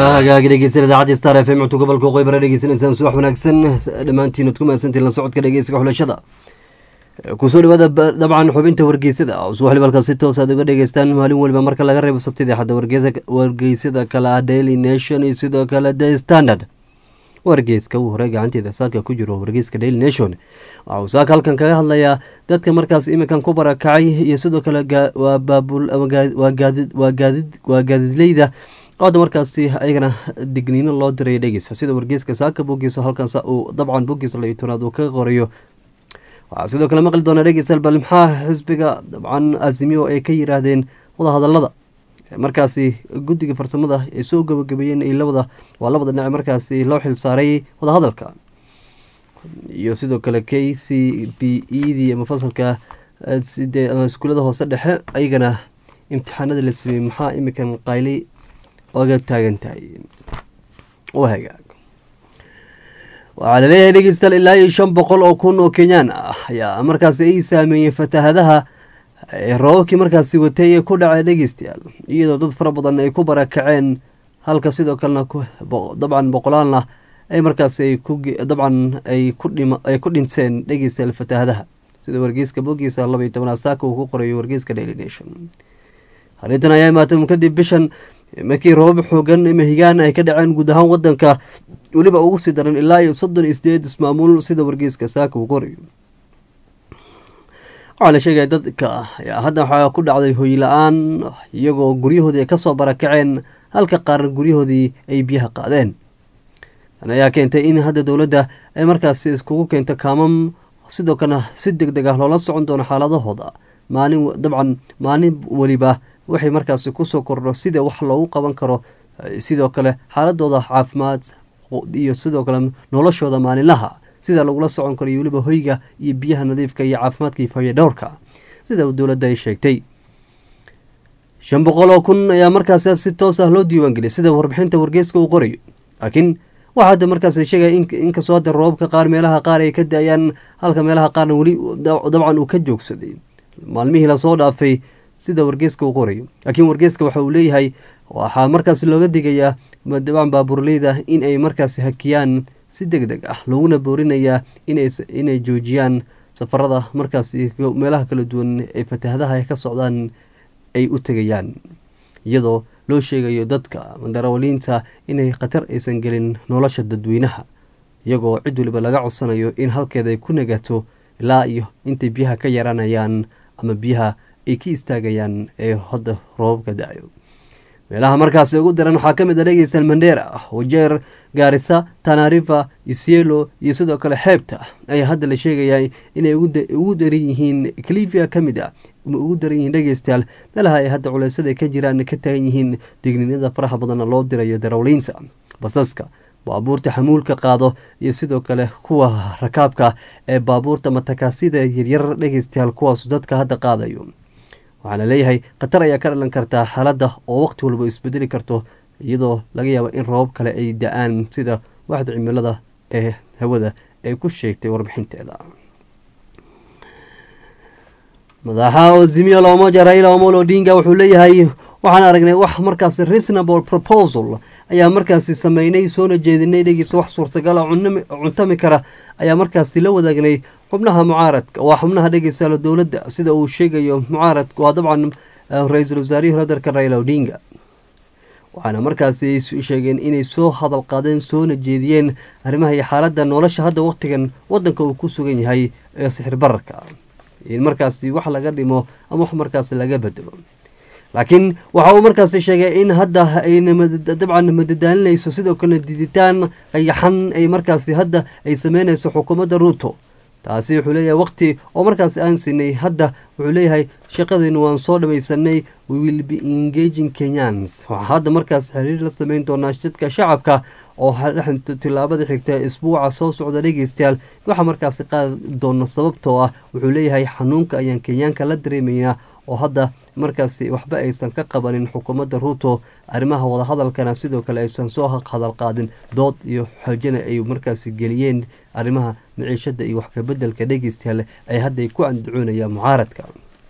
hagaagi dhegeysan idaacadda star f m cunto gobolka waqooyi bara dhegeysanaysaan subax wanaagsan dhammaantiin ad ku mahadsantiin la socodka dhegeysiga xulashada kusoo dhawaada dabcan xubinta wargeysada subax libalka si toos aad uga dhegeystaan maalin waliba marka laga reebo sabtidii xadda wargeysada kale ah daily nation iyo sidoo kale the standard wargeyska uu horey gacanteeda saaka ku jiro wargeyska daily nation waxa uu saaka halkan kaga hadlayaa dadka markaas iminkan ku barakacay iyo sidoo kale waa gaadidleyda oda markaasi ayagana digniino loo diray dhegeysa sida wargeyska saaka bogiisa halkan uu dabcan bogiisa laitanaad uu kaga qorayo waxaa sidoo kale maqli doona dhegeysa bal maxaa xisbiga dabcan azimiyo ay ka yiraahdeen wadahadalada markaasi guddiga farsamada ay soo gabagabeeyeen waa labada dhinac markaasi loo xil saaray wadahadalka iyo sidoo kale k c b edii ama fasalka iskuulada hoose dhexe ayagana imtixaanada la sameeyey maxaa imikan qayli oga taagan tahay hagaag waxaa laleeyahay dhegeystayaal ilaa iyo 500 oo kun oo kenyaan ah ayaa markaasi ay saameeyeen fatahadaha roobabkii markaasi watay ee ku dhacay dhegeystayaal iyadoo dad fara badan ay ku barakaceen halka sidoo kalena dabcan boqolaalna ay markaasi ay ku dhinteen dhegeystayaal fatahadaha sida wargeyska bogiisa 12 saaka uu ku qorayo wargeyska daily nation arrintan ayaa imaatay kadib bishan markii roobab xoogan ama higaan ay ka dhaceen guud ahaan wadanka weliba ugu sii daran ilaa iyo 38 ismaamuul sida wargeyska saaka uu qorayo waxaa la sheegaya dadka hadda waxaa ku dhacday hoy la-aan iyagoo guryahoodii ay kasoo barakaceen halka qaarna guryahoodii ay biyaha qaadeen tan ayaa keentay in hadda dowladda ay markaasi iskugu keento kaamam sidoo kalena si deg deg ah loola socon doono xaaladahooda maalin weliba waxay markaasi kusoo kordho sida wax loogu qaban karo sidoo kale xaaladooda caafimaad iyo sidoo kale noloshooda maalinlaha sida lagula socon karo iyo weliba hoyga iyo biyaha nadiifka iyo caafimaadka iyo fayadhowrka sida dowladda ay sheegtay 500 oo kun ayaa markaasi si toos ah loo diiwaangeliyay sida warbixinta wargeyska uu qorayo laakiin waxaa hadda markaasi sheegaya inkastoo hadda roobabka qaar meelaha qaar ay ka da-ayaan halka meelaha qaarna weli dabcan uu ka joogsaday maalmihii lasoo dhaafay sida wargeyska uu qorayo laakiin wargeyska waxa uu leeyahay waxaa markaasi looga digayaa dabcan baabuurleyda in ay markaasi hakiyaan si deg deg ah looguna boorinayaa inay joojiyaan safarada markaasi meelaha kala duwan ee fatahadaha ay ka socdaan ay u tegayaan iyadoo loo sheegayo dadka darawaliinta inay khatar aysan gelin nolosha dadweynaha iyagoo cid waliba laga codsanayo in halkeeda ay ku nagato ilaa iyo intay biyaha ka yaranayaan ama biyaha ay ka istaagayaan ee hadda roobabka da-ayo meelaha markaasi ugu daran waxaa ka mid a dhegeystayaal mandheera wajeer gaarisa tanarifa isielo iyo sidoo kale xeebta ayaa hadda la sheegayaa inay ugu daran yihiin clivia ka mid ah ugu daran yihiin dhegeystayaal meelaha ay hadda culeysada ka jiraan ka tagan yihiin digniinada faraha badanna loo dirayo darawliinta basaska baabuurta xamuulka qaado iyo sidoo kale kuwa rakaabka ee baabuurta matakaasida yaryar dhegeystayaal kuwaas dadka hadda qaadayo waxaa la leeyahay khatar ayaa ka dhalan kartaa xaaladda oo waqti walba isbedeli karto iyadoo laga yaabo in roobab kale ay da-aan sida waxda cimilada ee hawada ay ku sheegtay warbixinteeda madaxa azimiyo la umoja Raila Amolo Odinga wuxuu leeyahay waxaan aragnay wax markaasi reasonable proposal ayaa markaasi sameynay soona jeedinay dhegeysa wax suurtagal ah cuntami kara ayaa markaasi la wadaagnay xubnaha mucaaradka waa xubnaha dhegeysa dowladda sida uu sheegayo mucaaradka waa dabcan ra-iisul wasaarihii dalka Raila Odinga waxaana markaasi sheegeen inay soo hadal qaadeen soona jeediyeen arrimaha iyo xaaladda nolosha hadda waqtigan wadanka uu ku sugan yahay ee sixir bararka in markaasi wax laga dhimo ama wax markaasi laga bedelo laakiin waxa uu markaasi sheegay in hadda ay dabcan madadaalinayso sidoo kale diditaan qayaxan ay markaasi hadda ay sameynayso xukuumadda Ruto taasi wuxuu leeyahay waqti oo markaasi aan siinay hadda wuxuu leeyahay shaqadeennu waan soo dhamaysanay we will be engaging Kenyans waxaa hadda markaasi xiriir la sameyn doonaa dadka shacabka oo tilaabada xigta isbuuca soo socda dhegeystayaal waxa markaasi qaadi doona sababtoo ah wuxuu leeyahay xanuunka ayaan Kenyaanka la dareemaynaa oo hadda markaasi waxba aysan ka qabanin xukuumadda Ruto arrimaha wada hadalkana sidoo kale aysan soo hadal qaadin dood iyo xoojina ay markaasi geliyeen arrimaha maciishada iyo wax ka bedelka dhegeystayaal ay hadda ku andacoonayaan mucaaradka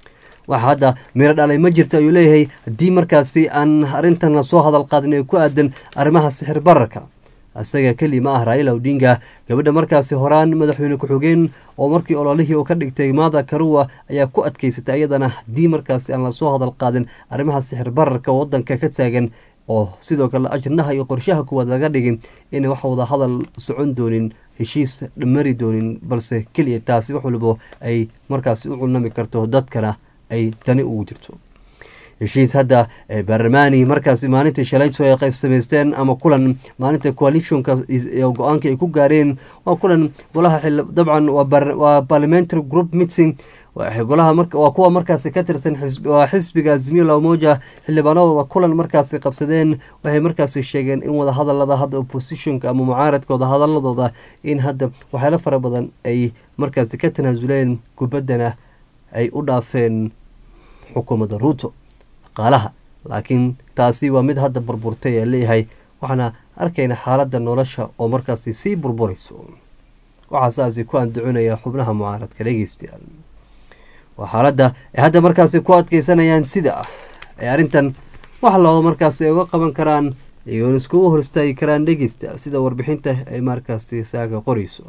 waxa hadda miro dhalay ma jirto ayuu leeyahay haddii markaasi aan arrintan lasoo hadal qaadin ee ku aadan arrimaha sixir bararka. isaga keli ma ah Raila Odinga, gabadha markaasi horaan madaxweyne ku-xigeen oo markii ololihii uu ka dhigtay Martha Karua ayaa ku adkeysatay iyadana haddii markaasi aan lasoo hadal qaadin arrimaha sixir bararka wadanka ka taagan oo sidoo kale ajnaha iyo qorshaha kuwaad laga dhigin in wax wada hadal socon doonin, heshiis mari doonin, balse keliya taasi wax walba ay markaasi u cunami karto dadkana ay tani ugu jirto. heshiis hadda baarlamaani markaasi maalintii shalayto ay qayb samaysteen ama kulan maalinta coalitionka go-aanka ay ku gaareen waa kulan golaha dabcan waa parliamentary group meeting golaha waa kuwa markaasi ka tirsan xisbiga Azimio la Umoja xildhibaanadooda kulan markaasi qabsadeen. waxay markaasi sheegeen in wada hadalada hadda oppositionka ama mucaaradkooda hadaladooda in hadda waxyaalo fara badan ay markaasi ka tanaasuleen, kubaddana ay u dhaafeen xukuumadda Ruto dhaqaalaha. laakiin taasi waa mid hadda burburtay ee leeyahay waxaana arkayna xaaladda nolosha oo markaasi sii burburayso. waxaa saasi ku andacoonaya xubnaha mucaaradka dhegeystayaal. waa xaaladda ay hadda markaasi ku adkeysanayaan sida ay arrintan wax looga markaasi uga qaban karaan iyoon iskugu hor istaagi karaan dhegeystayaal sida warbixinta ay markaasi saaga qorayso.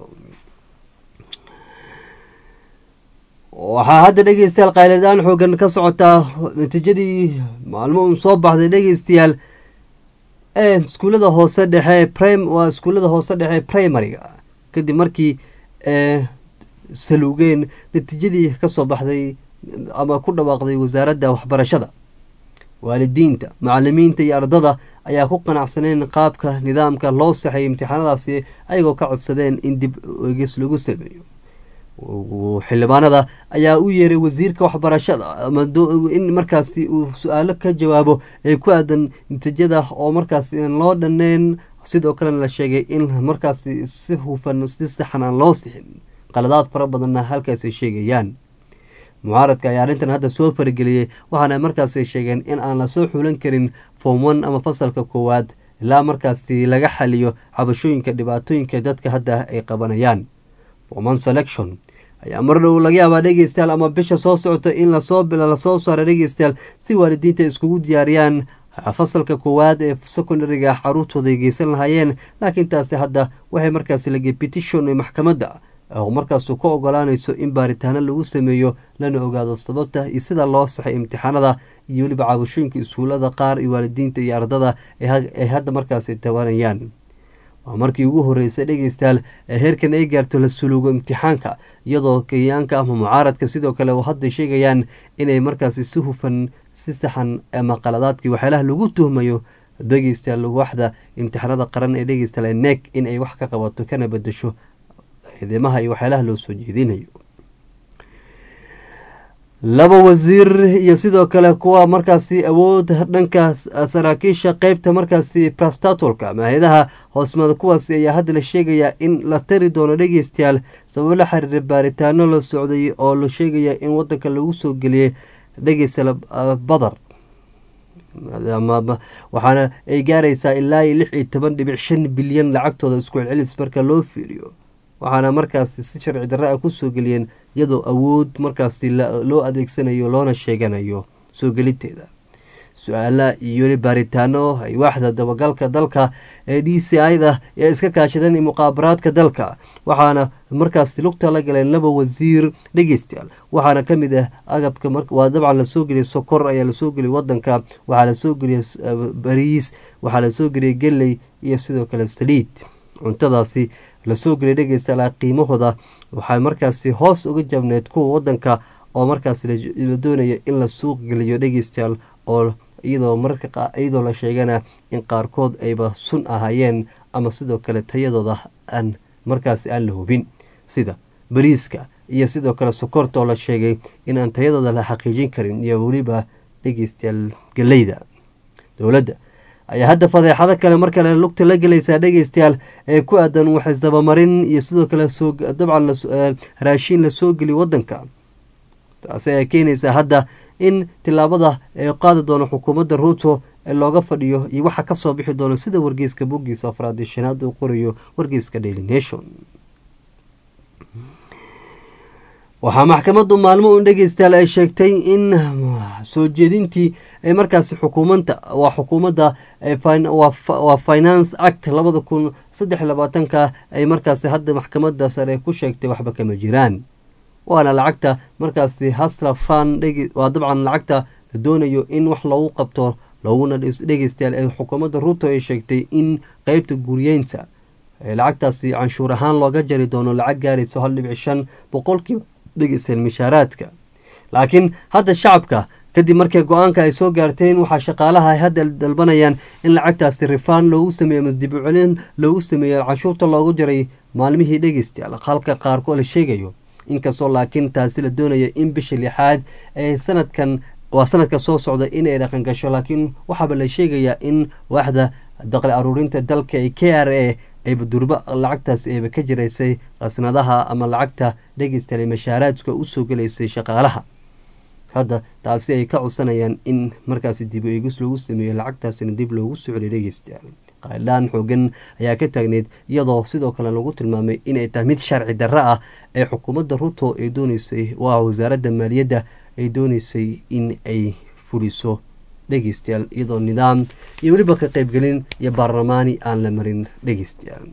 waxaa hadda dhegeystayaal qayladaan xoogan ka socotaa natiijadii maalmo un soo baxday dhegeystayaal ee iskuullada hoose dhexe waa iskuullada hoose dhexe primariga kadib markii saluugeen natiijadii kasoo baxday ama ku dhawaaqday wasaaradda waxbarashada. waalidiinta, macalimiinta iyo ardada ayaa ku qanacsaneen qaabka nidaamka loo saxay imtixaanadaasi ayagoo ka codsadeen in dib eegis lagu sameeyo. xildhibaanada ayaa u yeeray wasiirka waxbarashada in markaasi uu su-aalo ka jawaabo ee ku aadan natiijada oo markaasi aan loo dhaneen, sidoo kalena la sheegay in markaasi si hufan si saxan aan loo sixin, qaladaad fara badanna halkaasay sheegayaan. mucaaradka ayaa arrintan hadda soo farageliyey waxaana markaasi sheegeen in aan lasoo xulan karin form 1 ama fasalka koowaad ilaa markaasi laga xaliyo cabashooyinka dhibaatooyinka dadka hadda ay qabanayaan. form 1 selection ayaa mar dhow laga yaabaa dhegeystayaal ama bisha soo socota in lasoo saaro dhegeystayaal si waalidiinta iskugu diyaariyaan fasalka koowaad ee secondariga caruurtooda ay geysan lahaayeen. laakiin taasi hadda waxay markaasi lagey petition ee maxkamadda oo markaasu ka ogolaanayso in baaritaano lagu sameeyo lana ogaado sababta iyo sida loo saxay imtixaanada iyo weliba cabashooyinka iskuulada qaar iyo waalidiinta iyo ardada ay hadda markaasi tabanayaan. waa markii ugu horeysay dhegeystayaal ee heerkan ay gaarto la suluugo imtixaanka, iyadoo kenyaanka ama mucaaradka sidoo kale hadda sheegayaan inay markaasi si hufan si saxan ama qaladaadkii waxyaalaha lagu tuhmayo dhegeystayaal waxda imtixaanada qaran ee dhegeystayaal NEC in ay wax ka qabato kana bedesho ciidamaha iyo waxyaalaha loo soo jeedinayo. laba wasiir iyo sidoo kale kuwa markaasi awood dhanka saraakiisha qeybta markaasi prastatolka hay-adaha hoosmada kuwaasi ayaa hadda la sheegayaa in la tari doono dhegeystayaal sabab la xiriira baaritaano la socday oo la sheegaya in wadanka lagu soo geliyay dhegeystayaal badar waxaana ay gaaraysaa ilaa 16.5 bilyan lacagtooda isku celcelis marka loo fiiriyo. waxaana markaasi si sharci darro ah ku soo geliyeen iyadoo awood markaasi loo adeegsanayo loona sheeganayo soo geliteeda. su-aala iyo baaritaano ay waaxda dabagalka dalka ee DCI-da ee iska kaashadeen muqaabaraadka dalka waxaana markaasi lugta la galeen laba wasiir dhegeystayaal. waxaana ka mid ah agabka waa dabcan lasoo geliyay sokor ayaa lasoo geliyay wadanka, waxaa lasoo geliyay bariis, waxaa lasoo geliyay geley iyo sidoo kale saliid. cuntadaasi lasoo geliyay dhegeystayaal qiimahooda waxay markaasi hoos uga jabneed kuwa wadanka oo markaasi la doonaya in la suuq geliyo dhegeystayaal oo iyadoo la sheegana in qaarkood ayba sun ahaayeen ama sidoo kale tayadooda aan markaasi aan la hubin, sida bariiska iyo sidoo kale sokorta oo la sheegay in aan tayadooda la xaqiijin karin iyo weliba dhegeystayaal galeyda. dowladda ayaa hadda fadeexado kale mar kale lugta la gelaysaa dhegeystayaal ee ku aadan waxisdabamarin iyo sidoo kale dabcan raashiin lasoo geliyo wadanka. taasi ayaa keenaysaa hadda in tilaabada ay qaadi doono xukuumadda Ruto ee looga fadhiyo iyo waxa ka soo bixi doono sida wargeyska bogiisa afraad ee shanaad uu qorayo wargeyska Daily Nation. waxaa maxkamaddu maalmo uun dhegeystayaal ay sheegtay in soo jeedintii ay markaasi xukuumadda waa finance act 2023 ay markaasi hadda maxkamadda sare ku sheegtay waxba kama jiraan. waana lacagta markaasi hasla fan waa dabcan lacagta la doonayo in wax lagu qabto looguna dhegeystayaal ee xukuumadda ruto ay sheegtay in qeybta guryeynta lacagtaasi canshuur ahaan looga jari doono lacag gaarayso 1.5 boqolkiiba dhegeystayaal mishaaraadka. laakiin hadda shacabka kadib markii go-aanka ay soo gaarteen waxaa shaqaalaha ay hadda dalbanayaan in lacagtaasi rifaan loogu sameeyo masdib u celin loogu sameeyo canshuurta loogu jaray maalmihii dhegeystayaal halka qaarkood la sheegayo. inkastoo laakiin taasi la doonaya in bisha 6 ee sanadka soo socda inay dhaqan gasho, laakiin waxaaba la sheegayaa in waaxda dakhli aruurinta dalka ee KRA ay durba lacagtaasi ayba ka jiraysay qasnadaha ama lacagta dhegeystayaal mashaaraadka usoo gelaysay shaqaalaha. hadda taasi ay ka codsanayaan in markaasi dib eegis loogu sameeyo lacagtaasina dib loogu soo celiyo dhegeystayaal. qaadhaan xoogan ayaa ka taagneyd iyadoo sidoo kale lagu tilmaamay inay tahay mid sharci darro ah ee xukuumadda ruto ay dooneysay waa wasaaradda maaliyadda ay dooneysay in ay fuliso dhegeystayaal iyadoo nidaam iyo weliba ka qaybgelin iyo baarlamaani aan la marin dhegeystayaal.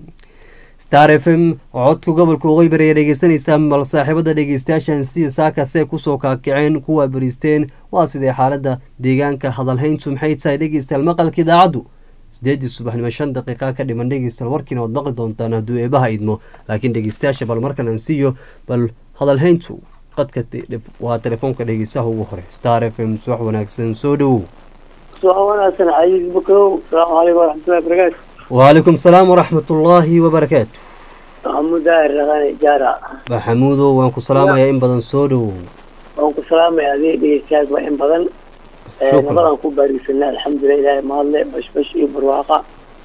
star f m codka gobolka waqooyi bari ayaa dhegeysanaysaa bal saaxiibada dhegeystayaashan sida saakase kusoo kaakaceen kuwa bariisteen waa sidee xaalada deegaanka hadalhayntu maxay tahay dhegeystayaal. maqalka idaacaddu 8 subaxnimo 5 daqiiqa ka dhiman dhegeystayaal warkiina waad maqli doontaan hadduu eebaha idmo. laakiin dhegeystayaasha bal markan aan siiyo bal hadalhayntu qadka waa telefoonka dhegeystaha ugu hore. star f m subax wanaagsan soo dhowow. subax wanaagsan xayiis bukow. salaamu calaykum waraxmatullahi wabarakaatu. وعليكم السلام ورحمة الله وبركاته. محمود داهر رغاني جارة محمود وانكو سلامة يا إن بدن سودو. وانكو سلامة يا ذي ديستاذ وإن بدن. شكرا. نبغى نكون باريسنا الحمد لله ما الله بش يبرواقع.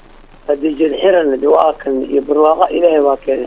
هدي جد حرن دواكن يبرواقع إلهي واكن.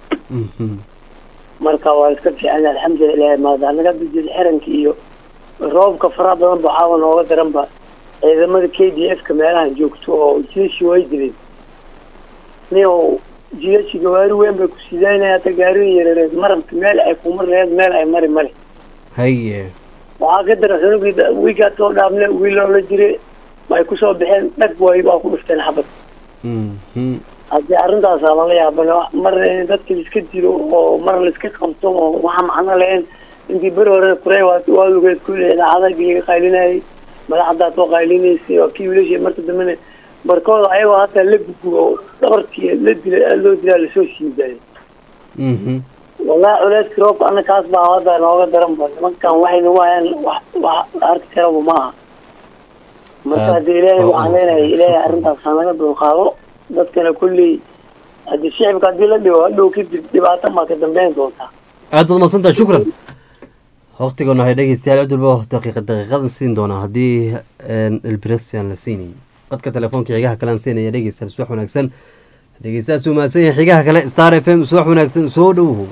مركا والسكت في أنا الحمد لله ما ذا أنا قد جد حرن كيو. روب كفرات بدن بحاول هو درنبا. إذا ما KDF كمان جوكتو جيش وايدري. نيو جيش جواري وين بكسيدانا يتجاري يرد مرة كمال أكو مرة مال أي مرة. هي. وعقدر أخذوا كده ويجاتوا نعمل ويلا نجري ما يكسوا بحين نكبوا يبقى كل فتن حبط. هذا أرندا سالنا يا بنا مرة ذات كيسكتيرو ومرة لسكت خمسة وهم عنا لين إنتي برا كوري واتوالو كده كل هذا جي خايلنا madaxda soo qaylinaysa oo kii wiilashii marta dambe barkooda ayagoo hata la gugugo dhabartii la dilay loo dilay la soo shiiday. wallahi culays roobka ana kaas baa wada nooga daran baa markaan waxayna waayaan wax arki karo ma aha. marka ilaahay waxaan leenahay ilaahay arrintaas naga dulqaado dadkana kulli hadii shacabka hadii la dhigo hadhow kadib dhibaato ma ka dambeyn doonta. aad u mahadsantahay shukran. waqtigana waxay dhegeystayaal cid walba daqiiqadan siin doonaa haddii elbresian la siinay qadka telefoonka xigaha kale aan siinaya dhegeystayaal subax wanaagsan. dhegeystayaal suu mahadsan yahay xigaha kale star f m subax wanaagsan soo dhowow.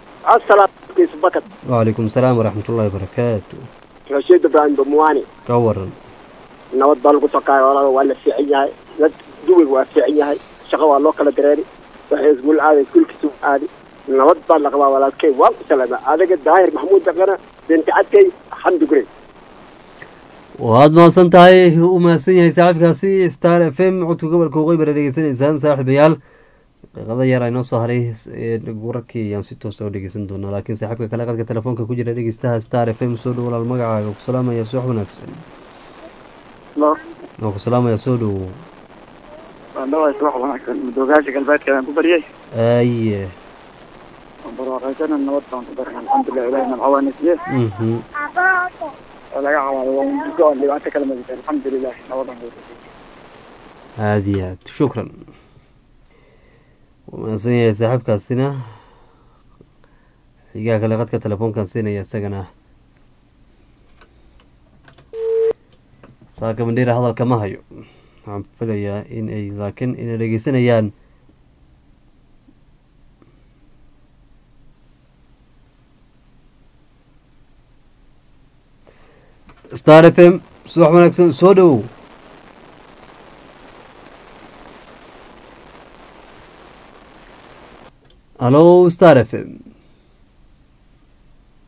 وعليكم السلام ورحمة الله وبركاته. رشيد إبراهيم بمواني. كورن. نود بالغ سكاي ولا فيعيها لا دوي وفيعيها شغوا الله كلا دراري وحزب العادي كل كسب عادي نود بالغ ولا كي والسلام هذا قد داير محمود دقنا بنت عدكي حمد قري. waad mahadsan tahay u mahadsan yahay saaxiibkaasi star f m codka gobolka waqooyi bari dhegeysanaysaan saaxiibayaal. daqiiqada yar ay noo soo haray wararkii ayaan si toos oo dhegeysan doonaa laakiin saaxiibka kale qadka telefoonka ku jira dhegeystaha star f m soo dhow walaal magacaaga ku salaamaya subax wanaagsan. oo ku salaamaya soo dhow. والله يصبح ونكسر مدوغاشي قلبات كلام كبريه ايه برواقيتنا النوطة الحمد لله إلهنا العواني فيه ولا يعوى ومجيكو اللي وانت كلمة الحمد لله نوضا هذه شكرا. وما سنية ساحب كاسينا حقاك لغتك تلفون كاسينا يا ساقنا ساقا من دير هذا الكما هيو عم فليا إن أي لكن إن رجيسنا يان ستار اف ام صباح ونكسن سودو. الو ستار اف ام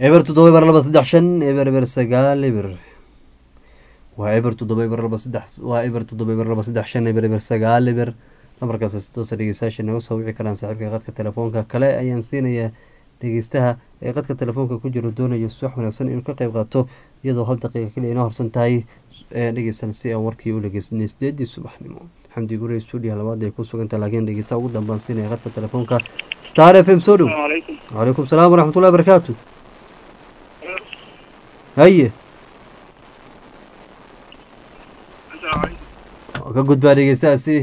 eber 7 eber eber 9 eber waa eber 7 eber 3 waa eber 7 eber 3 eber eber 9 eber nambarkaas toosa dhegeystayaasha naga soo wici karaan saaxiibka qadka telefoonka kale ayaan siinayaa dhegeystaha ee qadka telefoonka ku jiro doonayo subax wanaagsan inuu ka qayb qaato iyadoo hal daqiiqa kaliya inoo harsan tahay dhegeysan si aan warkii u dhegeysanay 8 subaxnimo xamdi gurey stuudiyaha labaad ay ku sugantahay laakiin dhegeystaha ugu dambaan siinaya qadka telefoonka Star FM soo dhow waalaikum salaam waraxmatullahi wabarakaatu haye ka gudbaa dhegeystahaasi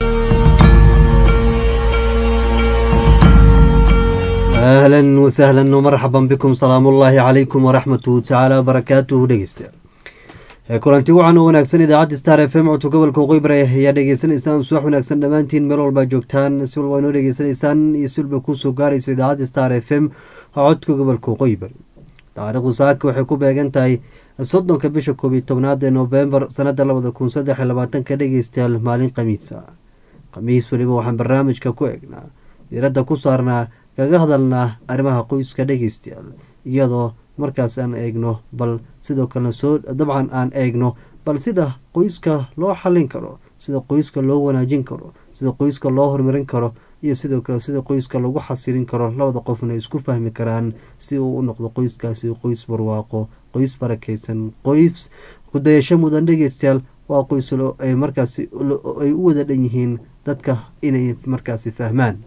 أهلا وسهلا ومرحبا بكم سلام الله عليكم ورحمته تعالى وبركاته dhegeystayaal kulanti wacan oo wanaagsan idaacadda Star FM codka gobolka Qoybre ayaa dhegeysanaysaan subax wanaagsan dhammaantiin meel walba joogtaan si walba inoo dhegeysanaysaan iyo si walba kusoo gaarayso idaacadda Star FM codka gobolka Qoybre taariikhdu saaka waxay ku beegan tahay 30 bisha 11 ee November sanada 2023 dhegeystayaal maalin khamiis waliba waxaan barnaamijka ku eegnaa diiradda ku saarnaa kaga hadalnaa arrimaha qoyska dhegeystayaal iyadoo markaas aan eegno bal sidoo kalena soo dabcan aan eegno bal sida qoyska loo xallin karo sida qoyska loo wanaajin karo sida qoyska loo horumarin karo iyo sidoo kale sida qoyska lagu xasilin karo labada qofna isku fahmi karaan si uu u noqdo qoyskaasi qoys barwaaqo qoys barakeysan qoys ku dayasho mudan dhegeystayaal waa qoys ay markaasi ay u wada dhan yihiin dadka inay markaasi fahmaan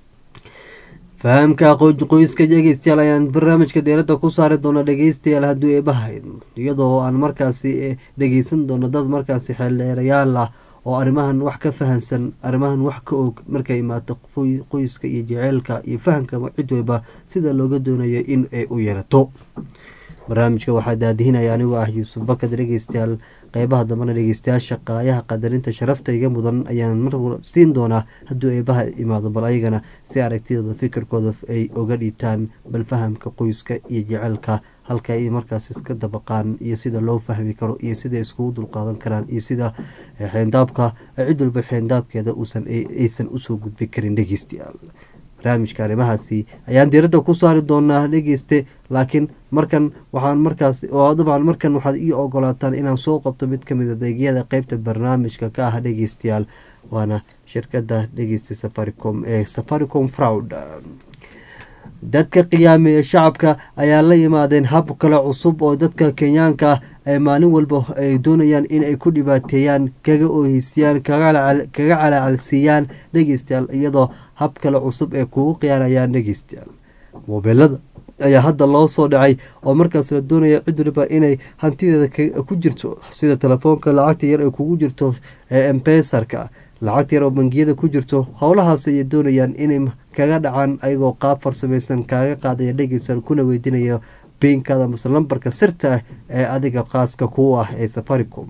fahamka qoyska dhegeystayaal ayaan barnaamijka diiradda ku saari doona dhegeystayaal hadduu eebahayd iyadoo aan markaasi dhegeysan doono dad markaasi xeeldheerayaal ah oo arrimahan wax ka fahansan arrimahan wax ka og markay imaato qoyska iyo jaceylka iyo fahamka cid walba sida looga doonayo in ay u yeelato barnaamijka waxaa daadihinaya anigoo ah yuusuf bakad dhegeystayaal qeybaha dambana dhegeystayaasha qaayaha qadarinta sharafta iga mudan ayaan mar siin doonaa hadduu eebaha imaado bal ayagana si aragtidooda fikirkooda ay oga dhiibtaan bal fahamka qoyska iyo jaceylka halka ay markaas iska dabaqaan iyo sida loo fahmi karo iyo sida iskugu dulqaadan karaan iyo sida xeendaabka cid walba xeendaabkeeda aysan usoo gudbi karin dhegeystayaal barnaamijka arrimahaasi ayaan diiradda ku saari doonaa dhegeyste laakiin markan waxaan markaas oo dabcan markan waxaad ii ogolaataan inaan soo qabto mid ka mid adeegyada qeybta barnaamijka ka ah dhegeystayaal waana shirkadda dhegeysta Safaricom Fraud dadka qiyaamaya shacabka ayaa la yimaadeen hab kale cusub oo dadka Kenyaanka ay maalin walba ay doonayaan in ay ku dhibaateeyaan kaga oohisiyaan kaga calacalsiiyaan dhegeystayaal iyadoo hab kale cusub ee kugu qiyaanayaan dhegeystayaal mobilada ayaa hadda loo soo dhacay oo markaas la doonaya cid waliba inay hantideeda ku jirto sida telefoonka lacagta yar ay kugu jirto ee M-Pesarka lacagta yar oo bangiyada ku jirto howlahaas ayay doonayaan inay kaga dhacaan ayagoo qaab farsamaysan kaaga qaadaya dhegeystayaal kuna weydiinaya biinkaada mase lambarka sirta ah ee adiga qaaska kuu ah ee Safaricom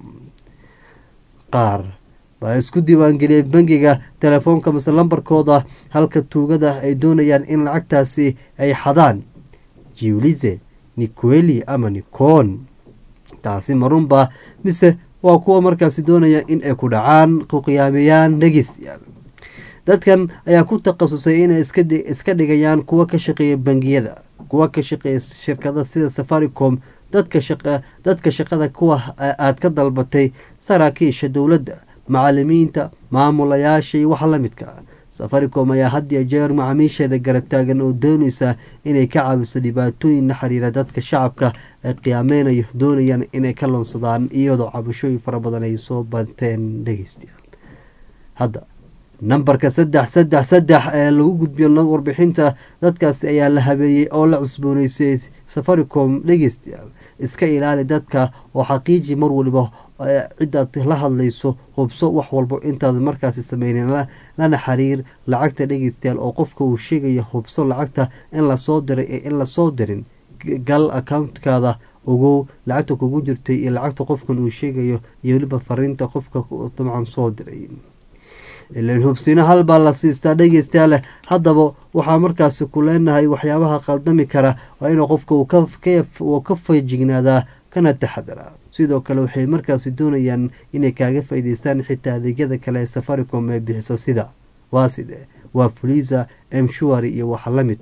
qaar baa isku diiwaangeliyay bangiga telefoonka mase lambarkooda halka tuugada ay doonayaan in lacagtaasi ay xadaan jiulize nikweli ama nikon taasi marunba mise waa kuwa markaasi doonaya in ay ku dhacaan ku qiyaameeyaan dhegeystayaal dadkan ayaa ku takhasusay inay iska dhigayaan kuwa ka shaqeeya bangiyada kuwa ka shaqeeya shirkada sida Safaricom dadka shaqada kuwa aad ka dalbatay saraakiisha dowladda macallimiinta maamulayaasha iyo waxa la midka Safaricom ayaa had iyo jeer macaamiisheeda garab taagan oo doonaysa inay ka caawiso dhibaatooyin la xiriira dadka shacabka ay qiyaameynayo doonayaan inay ka loonsadaan iyadoo cabashooyin fara badan ay soo banteen dhegeystayaal hadda nambarka 333 ee lagu gudbiyo warbixinta dadkaasi ayaa la habeeyey oo la cusboonaysay Safaricom dhegeystayaal iska ilaali dadka oo xaqiiji mar waliba cidaad la hadlayso hubso wax walba intaad markaasi sameynin lana xiriir lacagta dhegeystayaal oo qofka uu sheegaya hubso lacagta in la soo diray ee in la soo dirin gal accountkaada ugu lacagta kugu jirtay iyo lacagta qofkan uu sheegayo iyo waliba fariinta qofka dabcan soo diray ilaan hubsina hal baa la siistaa dhegeystayaal haddaba waxaa markaasi ku leenahay waxyaabaha qaldami kara waa inuu qofka uu ka feejignaadaa kana taxadaraa sidoo kale waxay markaasi doonayaan inay kaaga faa'iideystaan xitaa adeegyada kale ee Safaricom ay bixiso sida waa Fuliza M-Shwari iyo waxa la midka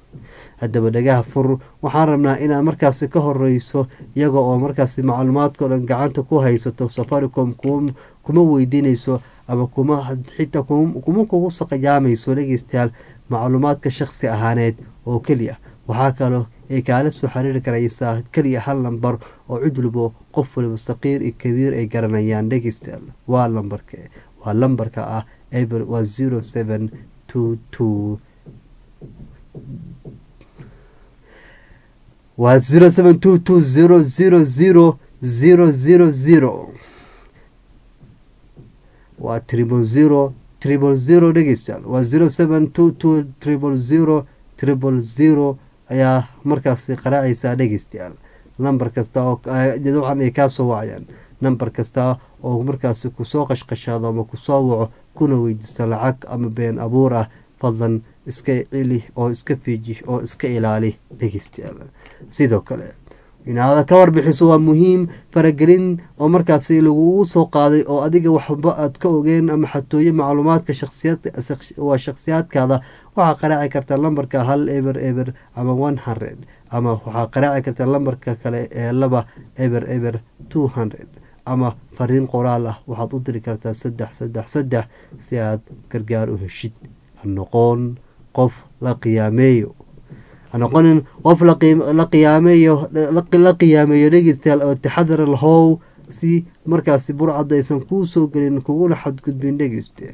haddaba dhagaha fur, waxaan rabnaa inaad markaasi ka horeyso iyaga oo markaasi macluumaadkao dhan gacanta ku haysato. Safaricom kuma weydiineyso ama xitaa kuma kugu saqayaamayso dhegeystayaal macluumaadka shakhsi ahaaneed oo keliya. waxaa kaloo ay kaala soo xiriiri karaysaa keliya hal lambar oo cid waliba qof waliba saqiir iyo kabiir ay garanayaan dhegeystayaal. waa lambarka ah waa 0722 waa 0722000000 waa 000 dhegeystayaal. waa 0722000000 ayaa markaasi qaraacaysaa dhegeystayaal. lambar kasta oo dabcan ay kaa soo wacayaan, nambar kasta oo markaasi kusoo qashqashaado ama kusoo waco kuna weydiisto lacag ama been abuur ah, fadlan iska celi oo iska fiiji oo iska ilaali dhegeystayaal. sidoo kale inaad ka warbixiso waa muhiim. faragelin oo markaasi lagugu soo qaaday oo adiga waxba aad ka ogeen ama xatooyo macluumaadka shakhsiyaadkaada, waxaa qaraaci karta lambarka 100 ama 100 ama waxaa qaraaci karta lambarka kale ee 200 200 ama fariin qoraal ah waxaad u diri kartaa 333 si aad gargaar u heshid. ha noqonin qof la qiyaameeyo la qiyaameeyo dhegeystayaal oo taxadar lahow si markaasi burcad aysan kuu soo gelin kuguna xadgudbin dhegeystayaal.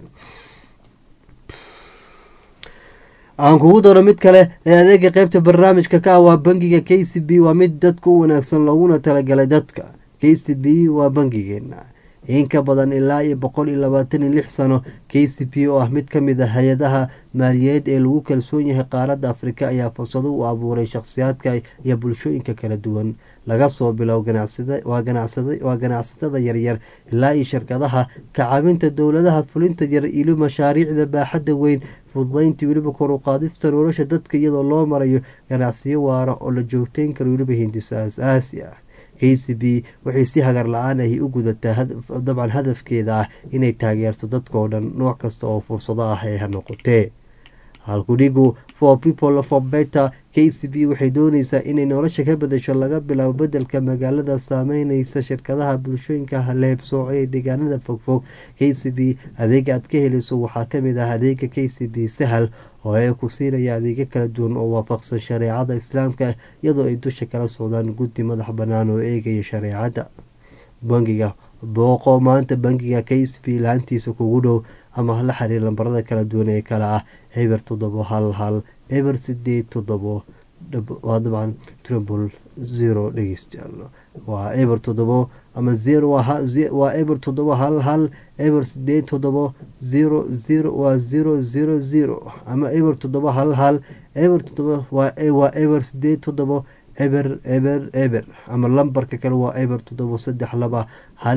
aan kugu daro mid kale ee adeega qeybta barnaamijka ka ah waa bangiga KCB. waa mid dadka u wanaagsan looguna talagalay dadka. KCB waa bangigeena in ka badan ilaa 126 sano. KCB oo ah mid kamid ah hay-adaha maaliyadeed ee lagu kalsoon yahay qaaradda Afrika ayaa fursado u abuuray shakhsiyaadka iyo bulshooyinka kala duwan, laga soo bilow ganacsatada yaryar ilaa iyo shirkadaha ka caawinta dowladaha fulinta yar iyo mashaariicda baaxadda weyn, fududeynta weliba kor u qaadista nolosha dadka iyadoo loo marayo ganacsiyo waara oo la joogteyn karo weliba hindisa aasaasi ah. KCB waxay si hagar la-aan ahi u gudataa dabcan hadafkeeda ah inay taageerto dadkao dhan nooc kasta oo fursado ah ee ha noqotee. halkudhigu for people for better. KCB waxay dooneysaa inay nolosha ka bedesho laga bilaabo bedelka magaalada saameyneysa shirkadaha bulshooyinka leebsooco ee deegaanada fogfog. KCB adeega aad ka helayso waxaa kamid ah adeega KCB sahal oo ay ku siinaya adeegyo kala duwan oo waafaqsan shareecada islaamka iyadoo ay dusha kala socdaan guddi madax banaan oo eegaya shareecada. bangiga booqo maanta bangiga KCB laantiisa kugu dhow ama la xiriir lambarada kala duwan ee kala ah 711 887 waa dabcan 000 dhegeystayaal. waa 7 ama 0 waa 711 887 00 waa 000 ama 711 waa 887 eber ama lambarka kale waa 732